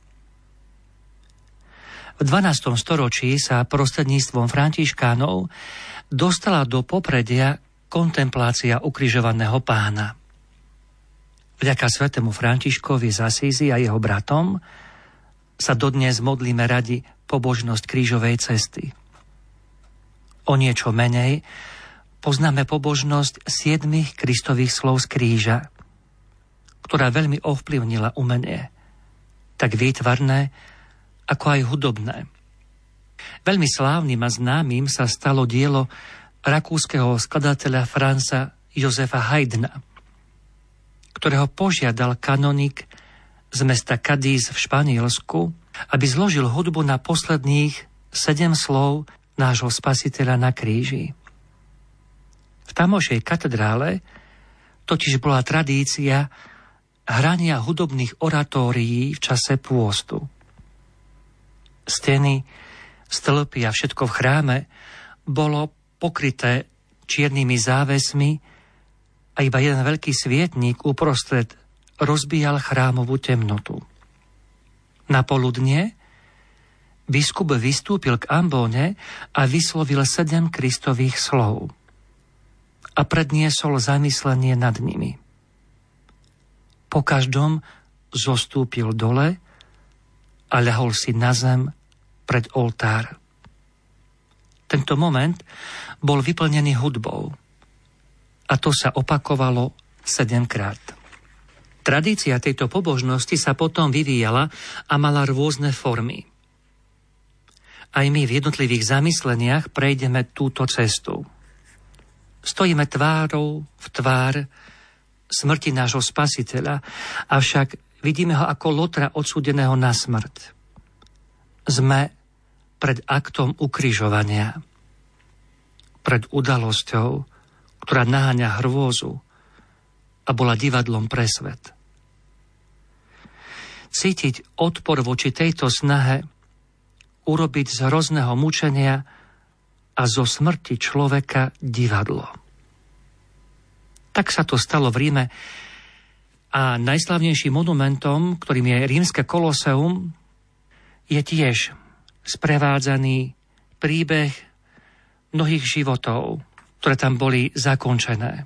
V dvanástom storočí sa prostredníctvom františkánov dostala do popredia kontemplácia ukrižovaného pána. Vďaka svätému Františkovi z Asízy a jeho bratom sa dodnes modlíme radi pobožnosť krížovej cesty. O niečo menej poznáme pobožnosť siedmých Kristových slov z kríža, ktorá veľmi ovplyvnila umenie, tak výtvarné, ako aj hudobné. Veľmi slávnym a známym sa stalo dielo rakúskeho skladateľa Franza Josefa Haydna, ktorého požiadal kanonik z mesta Cadiz v Španielsku, aby zložil hudbu na posledných sedem slov nášho Spasiteľa na kríži. V tamošej katedrále totiž bola tradícia hrania hudobných oratórií v čase pôstu. Steny, stĺpy a všetko v chráme bolo pokryté čiernymi závesmi a iba jeden veľký svietnik uprostred rozbíjal chrámovú temnotu. Na poludnie biskup vystúpil k ambóne a vyslovil sedem Kristových slov a predniesol zamyslenie nad nimi. Po každom zostúpil dole a ľahol si na zem pred oltár. Tento moment bol vyplnený hudbou a to sa opakovalo sedemkrát. Tradícia tejto pobožnosti sa potom vyvíjala a mala rôzne formy. Aj my v jednotlivých zamysleniach prejdeme túto cestu. Stojíme tvárou v tvár smrti nášho Spasiteľa, avšak vidíme ho ako Lotra odsúdeného na smrť. Sme pred aktom ukrižovania, pred udalosťou, ktorá naháňa hrôzu a bola divadlom pre svet. Cítiť odpor voči tejto snahe urobiť z hrozného mučenia a zo smrti človeka divadlo. Tak sa to stalo v Ríme a najslavnejším monumentom, ktorým je rímske Koloseum, je tiež sprevádzaný príbeh mnohých životov, ktoré tam boli zakončené.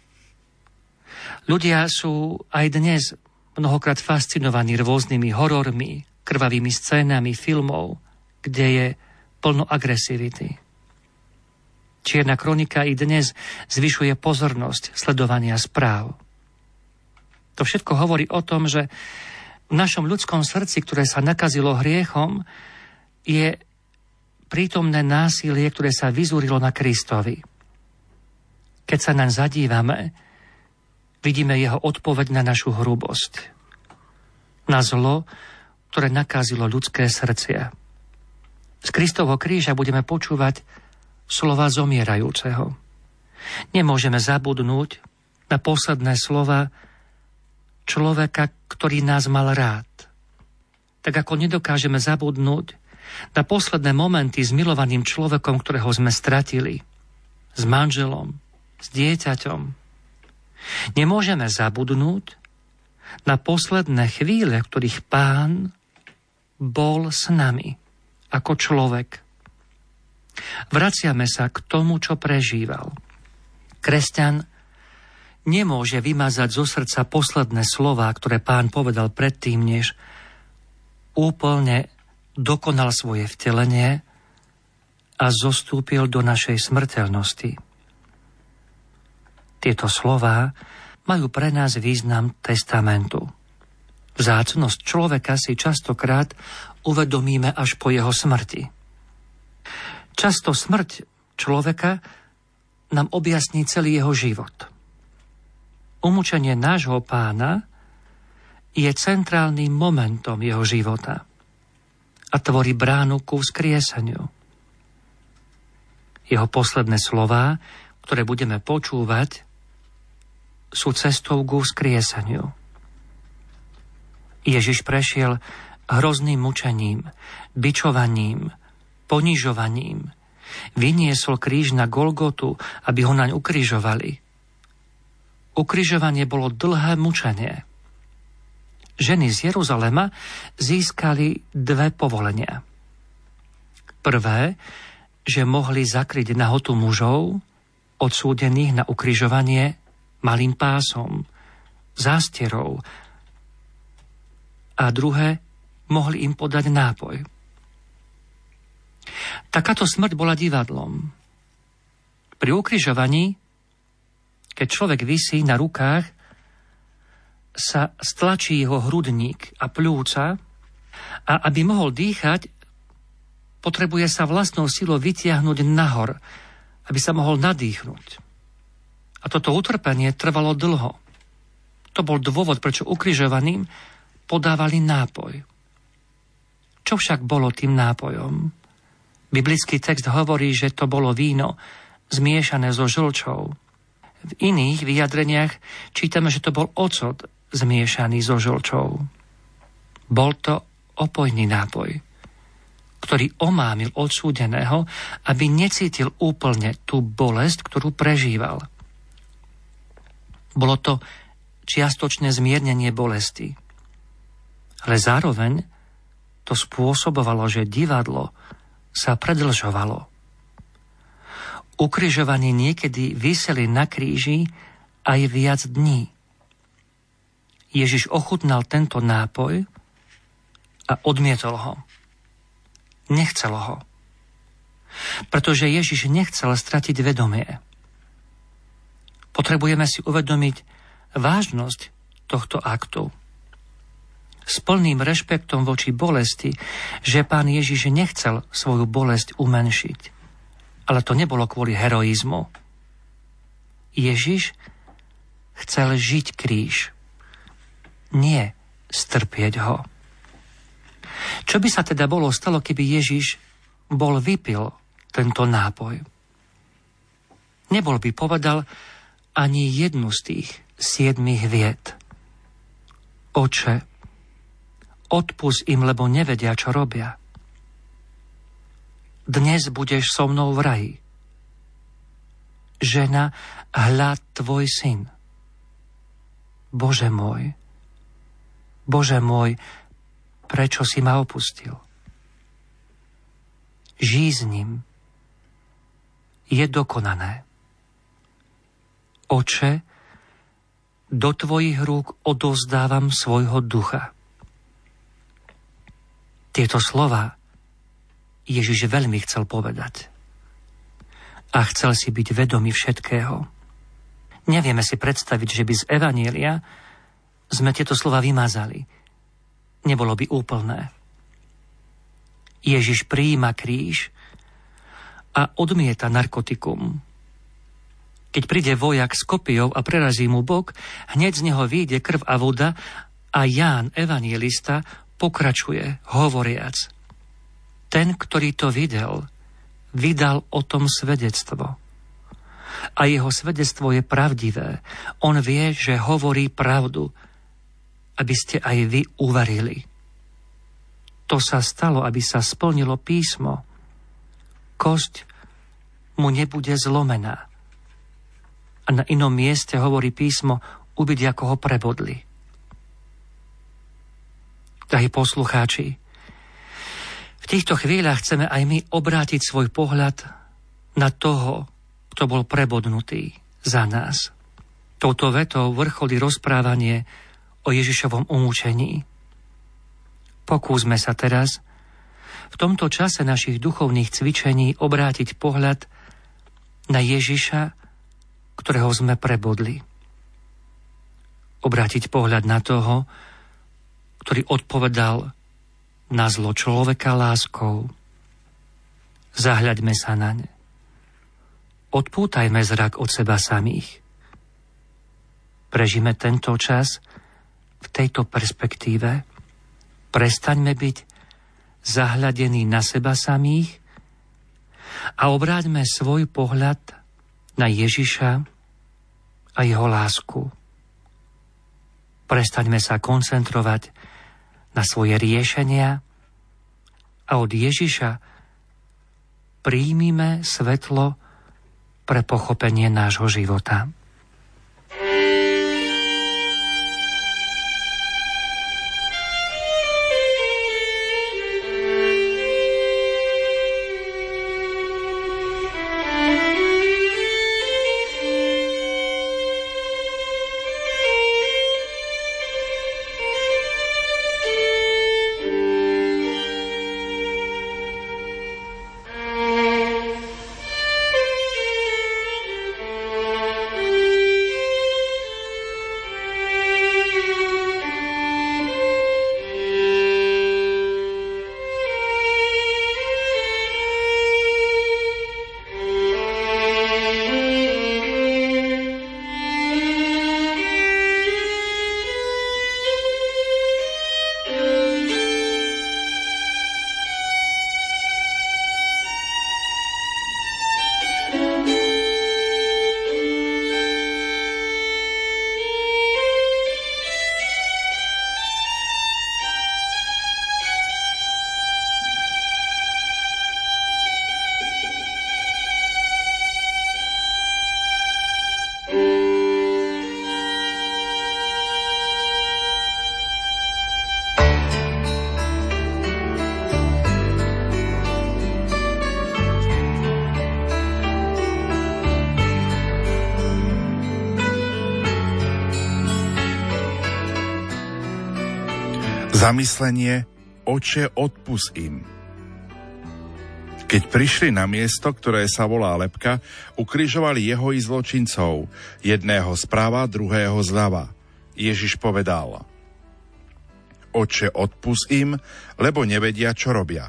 Ľudia sú aj dnes mnohokrát fascinovaní rôznymi horormi, krvavými scénami filmov, kde je plno agresivity. Čierna kronika i dnes zvyšuje pozornosť sledovania správ. To všetko hovorí o tom, že v našom ľudskom srdci, ktoré sa nakazilo hriechom, je prítomné násilie, ktoré sa vyzúrilo na Kristovi. Keď sa naň zadívame, vidíme jeho odpoveď na našu hrubosť, na zlo, ktoré nakazilo ľudské srdcia. Z Kristovho kríža budeme počúvať slova zomierajúceho. Nemôžeme zabudnúť na posledné slova človeka, ktorý nás mal rád. Tak ako nedokážeme zabudnúť na posledné momenty s milovaným človekom, ktorého sme stratili. s manželom, s dieťaťom. Nemôžeme zabudnúť na posledné chvíle, v ktorých Pán bol s nami ako človek. Vraciame sa k tomu, čo prežíval. Kresťan nemôže vymazať zo srdca posledné slová, ktoré Pán povedal predtým, než úplne dokonal svoje vtelenie a zostúpil do našej smrteľnosti. Tieto slová majú pre nás význam testamentu. Vzácnosť človeka si častokrát uvedomíme až po jeho smrti. Často smrť človeka nám objasní celý jeho život. Umúčenie nášho Pána je centrálnym momentom jeho života a tvorí bránu ku vzkrieseniu. Jeho posledné slová, ktoré budeme počúvať, sú cestou ku vzkrieseniu. Ježiš prešiel hrozným mučením, bičovaním, ponižovaním. Vyniesol kríž na Golgotu, aby ho naň ukrižovali. Ukrižovanie bolo dlhé mučenie. Ženy z Jeruzalema získali dve povolenia. Prvé, že mohli zakryť nahotu mužov, odsúdených na ukrižovanie malým pásom, zástierou. A druhé, mohli im podať nápoj. Takáto smrť bola divadlom. Pri ukrižovaní, keď človek visí na rukách, sa stlačí jeho hrudník a pľúca a aby mohol dýchať, potrebuje sa vlastnou silou vytiahnuť nahor, aby sa mohol nadýchnuť. A toto utrpenie trvalo dlho. To bol dôvod, prečo ukrižovaným podávali nápoj. Čo však bolo tým nápojom? Biblický text hovorí, že to bolo víno zmiešané so žlčou. V iných vyjadreniach čítame, že to bol ocot zmiešaný so žlčou. Bol to opojný nápoj, ktorý omámil odsúdeného, aby necítil úplne tú bolesť, ktorú prežíval. Bolo to čiastočné zmiernenie bolesti. Ale zároveň to spôsobovalo, že divadlo sa predĺžovalo. Ukrižovaní niekedy viseli na kríži aj viac dní. Ježiš ochutnal tento nápoj a odmietol ho. Nechcel ho. Pretože Ježiš nechcel stratiť vedomie. Potrebujeme si uvedomiť vážnosť tohto aktu. S plným rešpektom voči bolesti, že Pán Ježiš nechcel svoju bolesť umenšiť. Ale to nebolo kvôli heroizmu. Ježiš chcel žiť kríž, nie strpieť ho. Čo by sa teda bolo stalo, keby Ježiš bol vypil tento nápoj? Nebol by povedal ani jednu z tých siedmých vied. Oče, odpusť im, lebo nevedia, čo robia. Dnes budeš so mnou v raji. Žena, hľad tvoj syn. Bože môj, Bože môj, prečo si ma opustil? Žij s ním. Je dokonané. Oče, do tvojich rúk odovzdávam svojho ducha. Tieto slova Ježiš veľmi chcel povedať. A chcel si byť vedomý všetkého. Nevieme si predstaviť, že by z Evanielia sme tieto slova vymazali. Nebolo by úplné. Ježiš prijíma kríž a odmieta narkotikum. Keď príde vojak s kopijou a prerazí mu bok, hneď z neho vyjde krv a voda a Ján, evanjelista, pokračuje, hovoriac. Ten, ktorý to videl, vydal o tom svedectvo. A jeho svedectvo je pravdivé. On vie, že hovorí pravdu, aby ste aj vy uverili. To sa stalo, aby sa splnilo písmo. Kosť mu nebude zlomená. A na inom mieste hovorí písmo, uvidia, ako ho prebodli. Drahí poslucháči, v týchto chvíľach chceme aj my obrátiť svoj pohľad na toho, kto bol prebodnutý za nás. Touto vetou vrcholí rozprávanie o Ježišovom umúčení. Pokúsme sa teraz v tomto čase našich duchovných cvičení obrátiť pohľad na Ježiša, ktorého sme prebodli. Obrátiť pohľad na toho, ktorý odpovedal na zlo človeka láskou. Zahľaďme sa naň. Odpútajme zrak od seba samých. Prežime tento čas v tejto perspektíve. Prestaňme byť zahľadení na seba samých a obráťme svoj pohľad na Ježiša a jeho lásku. Prestaňme sa koncentrovať na svoje riešenia a od Ježiša príjmime svetlo pre pochopenie nášho života. Zamyslenie, Oče, odpusť im. Keď prišli na miesto, ktoré sa volá Lebka, ukrižovali jeho i zločincov, jedného zprava, druhého zľava. Ježiš povedal: Oče, odpusť im, lebo nevedia, čo robia.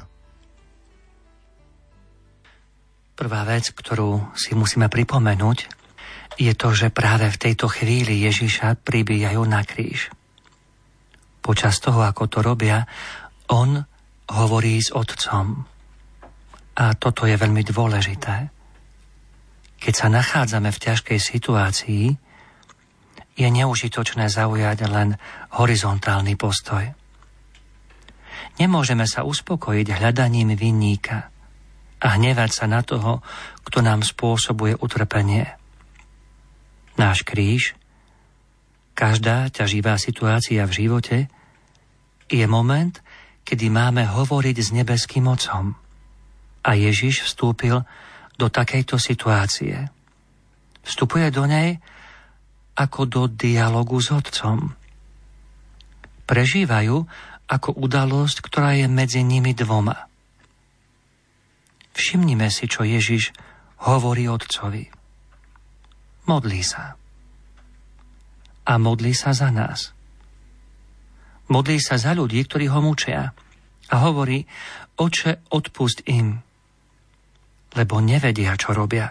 Prvá vec, ktorú si musíme pripomenúť, je to, že práve v tejto chvíli Ježiša pribíjajú na kríž. Počas toho, ako to robia, on hovorí s Otcom. A toto je veľmi dôležité. Keď sa nachádzame v ťažkej situácii, je neužitočné zaujať len horizontálny postoj. Nemôžeme sa uspokojiť hľadaním vinníka a hnevať sa na toho, kto nám spôsobuje utrpenie. Náš kríž, každá ťaživá situácia v živote je moment, kedy máme hovoriť s nebeským Otcom. A Ježiš vstúpil do takejto situácie. Vstupuje do nej ako do dialogu s Otcom. Prežívajú ako udalosť, ktorá je medzi nimi dvoma. Všimnime si, čo Ježiš hovorí Otcovi. Modlí sa. A modlí sa za nás. Modlí sa za ľudí, ktorí ho mučia. A hovorí: Oče, odpusť im, lebo nevedia, čo robia.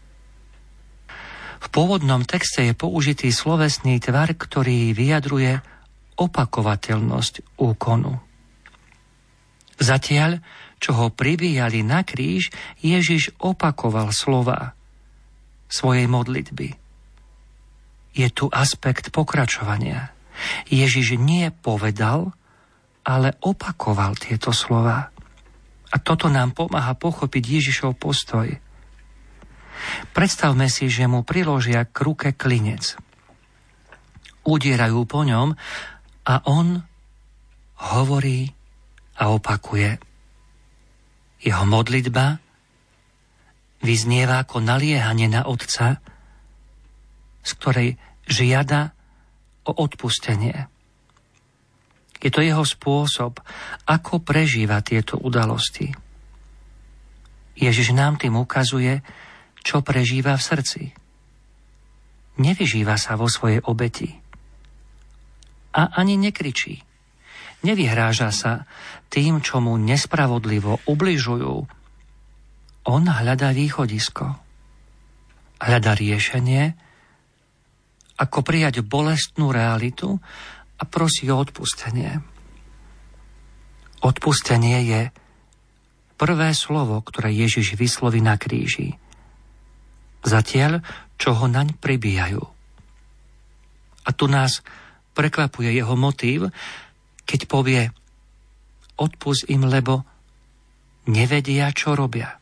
V pôvodnom texte je použitý slovesný tvar, ktorý vyjadruje opakovateľnosť úkonu. Zatiaľ, čo ho pribíjali na kríž, Ježiš opakoval slova svojej modlitby. Je tu aspekt pokračovania. Ježiš nie povedal, ale opakoval tieto slova. A toto nám pomáha pochopiť Ježišov postoj. Predstavme si, že mu priložia k ruke klinec. Udierajú po ňom a on hovorí a opakuje. Jeho modlitba vyznieva ako naliehanie na Otca, z ktorej žiada o odpustenie. Je to jeho spôsob, ako prežíva tieto udalosti. Ježiš nám tým ukazuje, čo prežíva v srdci. Nevyžíva sa vo svojej obeti. A ani nekričí. Nevyhráža sa tým, čo mu nespravodlivo ubližujú. On hľadá východisko. Hľadá riešenie, ako prijať bolestnú realitu a prosí o odpustenie. Odpustenie je prvé slovo, ktoré Ježiš vysloví na kríži. Zatiaľ, čo ho naň pribíjajú. A tu nás prekvapuje jeho motív, keď povie: odpusť im, lebo nevedia, čo robia.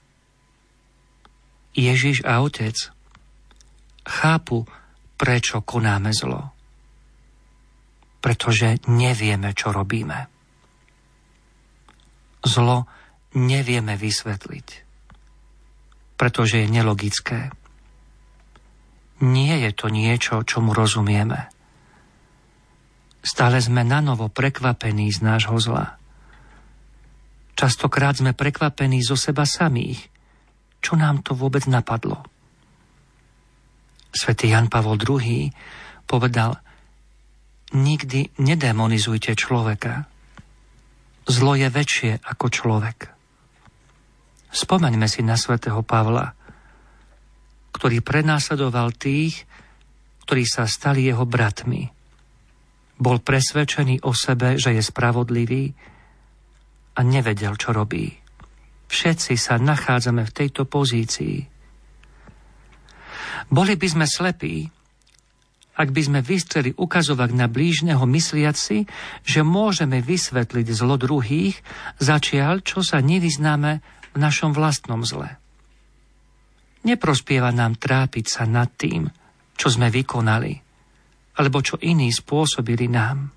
Ježiš a Otec chápu, prečo konáme zlo. Pretože nevieme, čo robíme. Zlo nevieme vysvetliť, pretože je nelogické. Nie je to niečo, čomu rozumieme. Stále sme nanovo prekvapení z nášho zla. Častokrát sme prekvapení zo seba samých. Čo nám to vôbec napadlo? Svätý Ján Pavol druhý povedal: nikdy nedemonizujte človeka. Zlo je väčšie ako človek. Spomeňme si na svätého Pavla, ktorý prenásledoval tých, ktorí sa stali jeho bratmi. Bol presvedčený o sebe, že je spravodlivý a nevedel, čo robí. Všetci sa nachádzame v tejto pozícii. Boli by sme slepí, ak by sme vystreli ukazovať na blížneho mysliac si, že môžeme vysvetliť zlo druhých, začiaľ, čo sa nevyznáme v našom vlastnom zle. Neprospieva nám trápiť sa nad tým, čo sme vykonali, alebo čo iní spôsobili nám.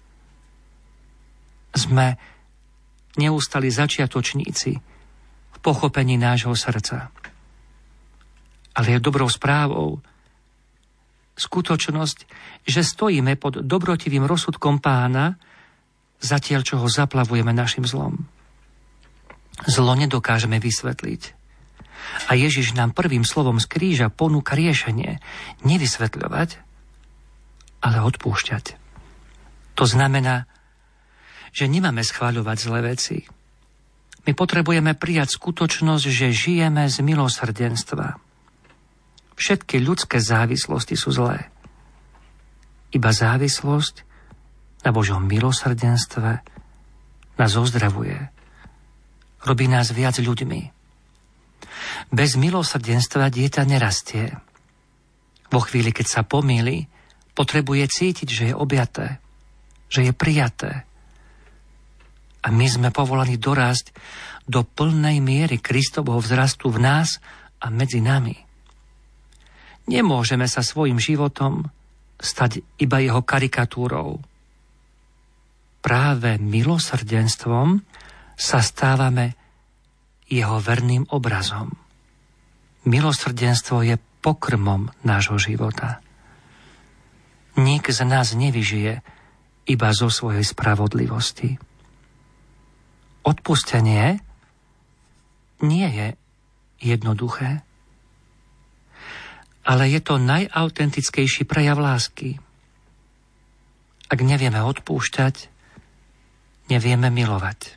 Sme neustali začiatočníci v pochopení nášho srdca. Ale je dobrou správou skutočnosť, že stojíme pod dobrotivým rozsudkom Pána, zatiaľ čo ho zaplavujeme našim zlom. Zlo nedokážeme vysvetliť. A Ježiš nám prvým slovom z kríža ponúka riešenie. Nevysvetľovať, ale odpúšťať. To znamená, že nemáme schváľovať zlé veci. My potrebujeme prijať skutočnosť, že žijeme z milosrdenstva. Všetky ľudské závislosti sú zlé. Iba závislosť na Božom milosrdenstve nás ozdravuje. Robí nás viac ľuďmi. Bez milosrdenstva dieťa nerastie. Vo chvíli, keď sa pomýli, potrebuje cítiť, že je objaté, že je prijaté. A my sme povolaní dorásť do plnej miery Kristovho vzrastu v nás a medzi nami. Nemôžeme sa svojim životom stať iba jeho karikatúrou. Práve milosrdenstvom sa stávame jeho verným obrazom. Milosrdenstvo je pokrmom nášho života. Nik z nás nevyžije iba zo svojej spravodlivosti. Odpustenie nie je jednoduché, ale je to najautentickejší prejav lásky. Ak nevieme odpúšťať, nevieme milovať.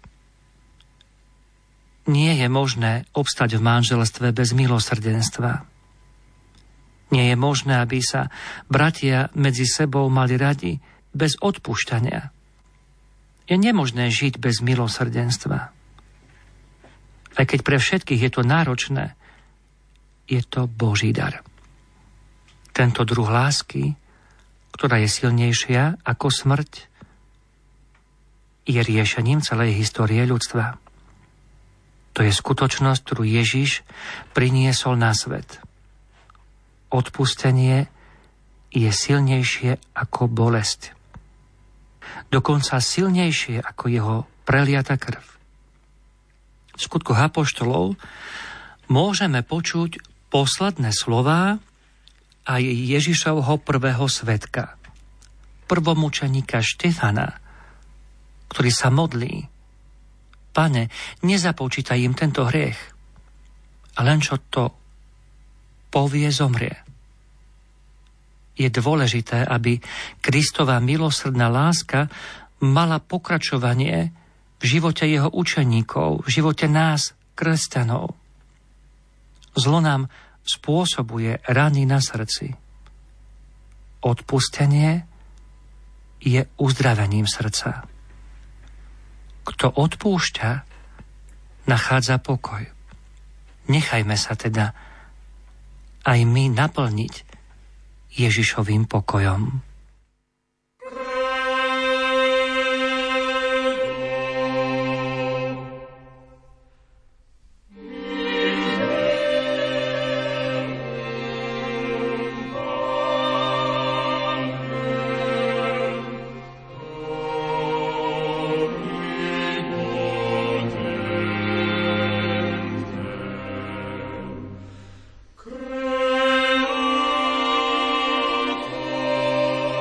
Nie je možné obstať v manželstve bez milosrdenstva. Nie je možné, aby sa bratia medzi sebou mali radi bez odpúšťania. Je nemožné žiť bez milosrdenstva. Aj keď pre všetkých je to náročné, je to Boží dar. Tento druh lásky, ktorá je silnejšia ako smrť, je riešením celej histórie ľudstva. To je skutočnosť, ktorú Ježiš priniesol na svet. odpustenie je silnejšie ako bolesť. Dokonca silnejšie ako jeho preliata krv. V Skutkoch apoštolov môžeme počuť posledné slová aj Ježišovho prvého svedka, prvomučeníka Štefana, ktorý sa modlí: Pane, nezapočítaj im tento hriech. A len čo to povie, zomrie. Je dôležité, aby Kristova milosrdná láska mala pokračovanie v živote jeho učeníkov, v živote nás, kresťanov. Zlo nám spôsobuje rany na srdci. Odpustenie je uzdravením srdca. Kto odpúšťa, nachádza pokoj. Nechajme sa teda aj my naplniť Ježišovým pokojom. Creator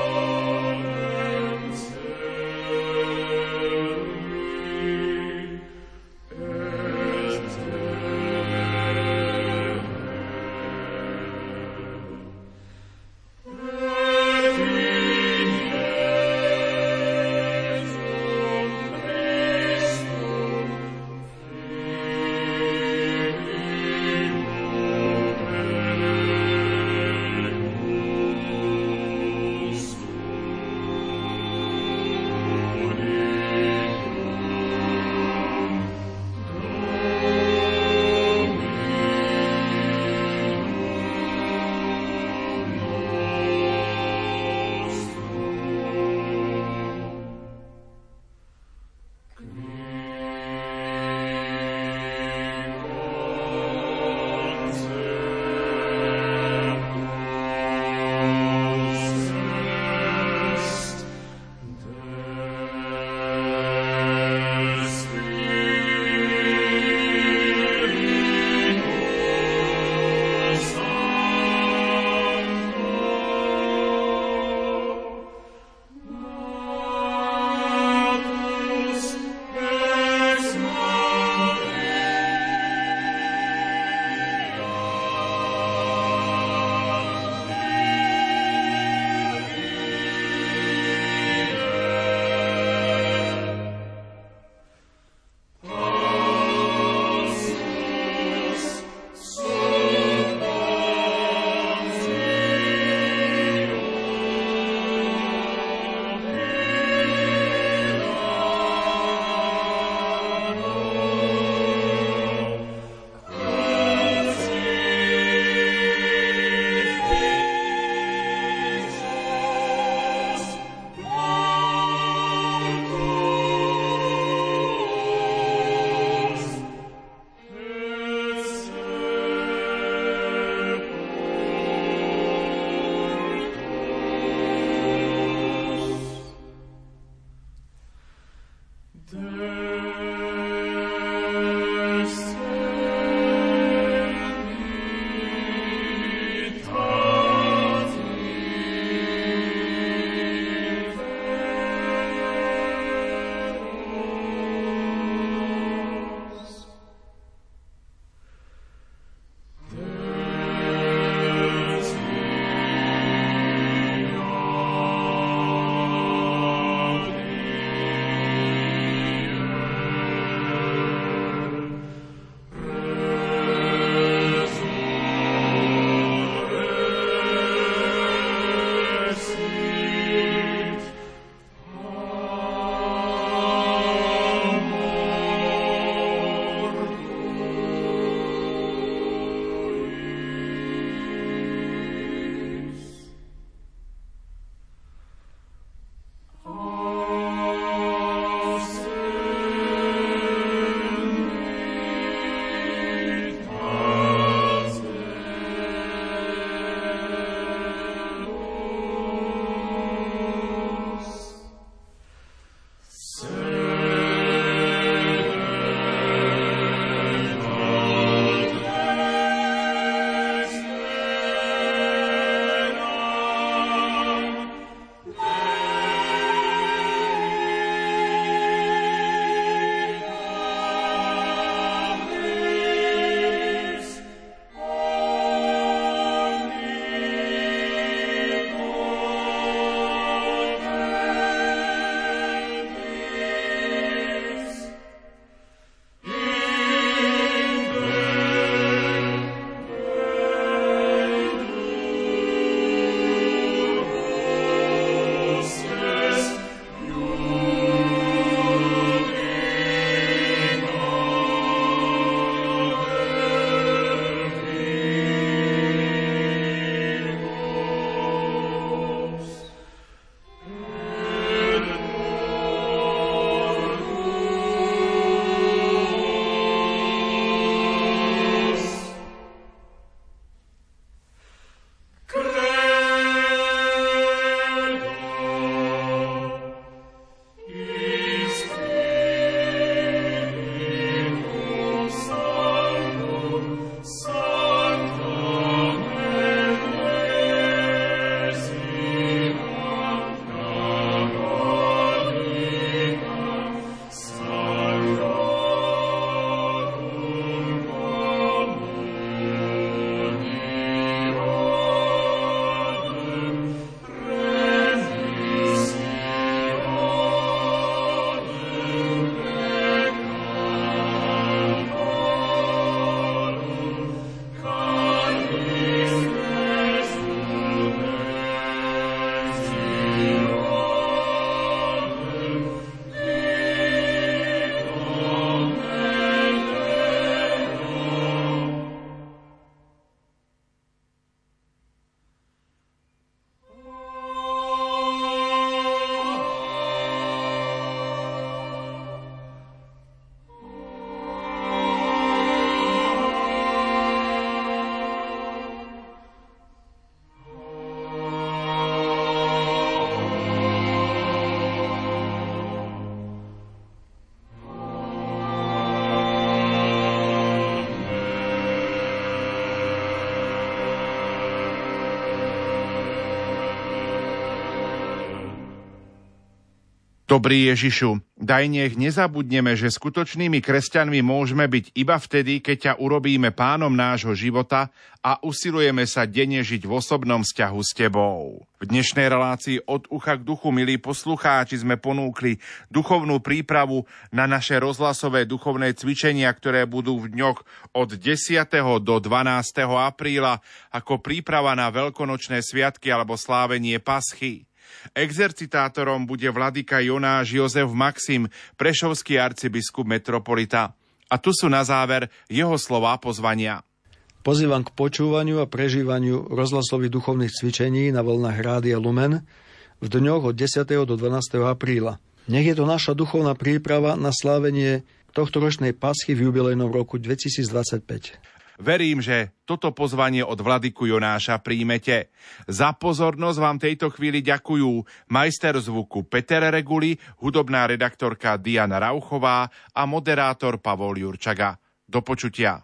Dobrý Ježišu, daj nech nezabudneme, že skutočnými kresťanmi môžeme byť iba vtedy, keď ťa urobíme pánom nášho života a usilujeme sa denne žiť v osobnom vzťahu s tebou. V dnešnej relácii Od ucha k duchu, milí poslucháči, sme ponúkli duchovnú prípravu na naše rozhlasové duchovné cvičenia, ktoré budú v dňoch od desiateho do dvanásteho apríla ako príprava na veľkonočné sviatky alebo slávenie Paschy. Exercitátorom bude vladyka Jonáš Jozef Maxim, prešovský arcibiskup metropolita. A tu sú na záver jeho slová pozvania. Pozývam k počúvaniu a prežívaniu rozhlasových duchovných cvičení na vlnách Rádia Lumen v dňoch od desiateho do dvanásteho apríla. Nech je to naša duchovná príprava na slávenie tohtoročnej Paschy v jubilejnom roku dvetisícdvadsaťpäť. Verím, že toto pozvanie od vladyku Jonáša príjmete. Za pozornosť vám tejto chvíli ďakujú majster zvuku Peter Reguli, hudobná redaktorka Diana Rauchová a moderátor Pavol Jurčaga. Do počutia.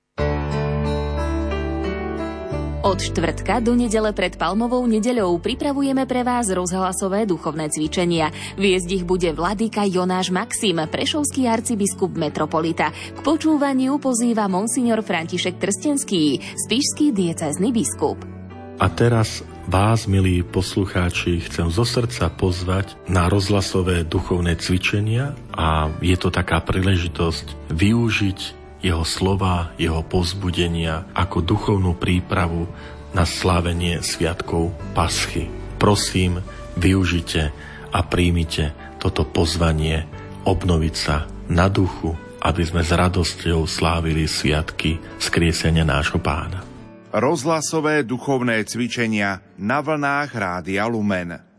Od štvrtka do nedele pred Palmovou nedeľou pripravujeme pre vás rozhlasové duchovné cvičenia. Viesť ich bude vladyka Jonáš Maxim, prešovský arcibiskup metropolita. K počúvaniu pozýva monsignor František Trstenský, spišský diecézny biskup. A teraz vás, milí poslucháči, chcem zo srdca pozvať na rozhlasové duchovné cvičenia a je to taká príležitosť využiť jeho slova, jeho povzbudenia ako duchovnú prípravu na slávenie sviatkov Paschy. Prosím, využite a príjmite toto pozvanie obnoviť sa na duchu, aby sme s radosťou slávili sviatky skriesenia nášho Pána. Rozhlasové duchovné cvičenia na vlnách Rádia Lumen.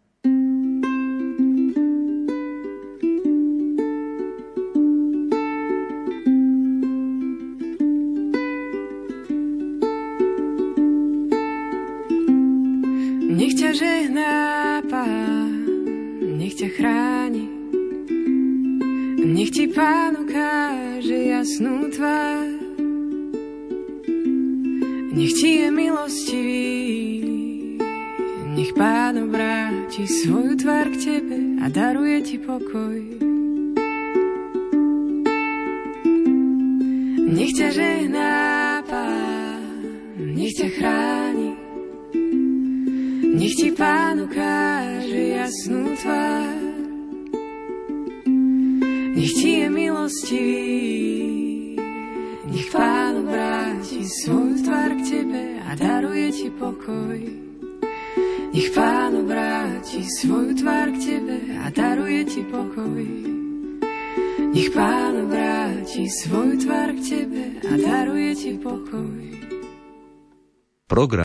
Nech ťa žehná Pán, nech ťa chráni, nech ti Pán ukáže jasnú tvár, nech ti je milostivý, nech Pán obráti svoju tvár k tebe a daruje ti pokoj. Nech ťa žehná Pán, nech ťa chráni, nech ti Pán ukáže jasnú tvár, nech ti je milostivý, nech Pán obráti svoju tvár k tebe a daruje ti pokoj. Nech Pán obráti svoju tvár k tebe a daruje ti pokoj. Nech Pán obráti svoju tvár k tebe a daruje ti pokoj. Program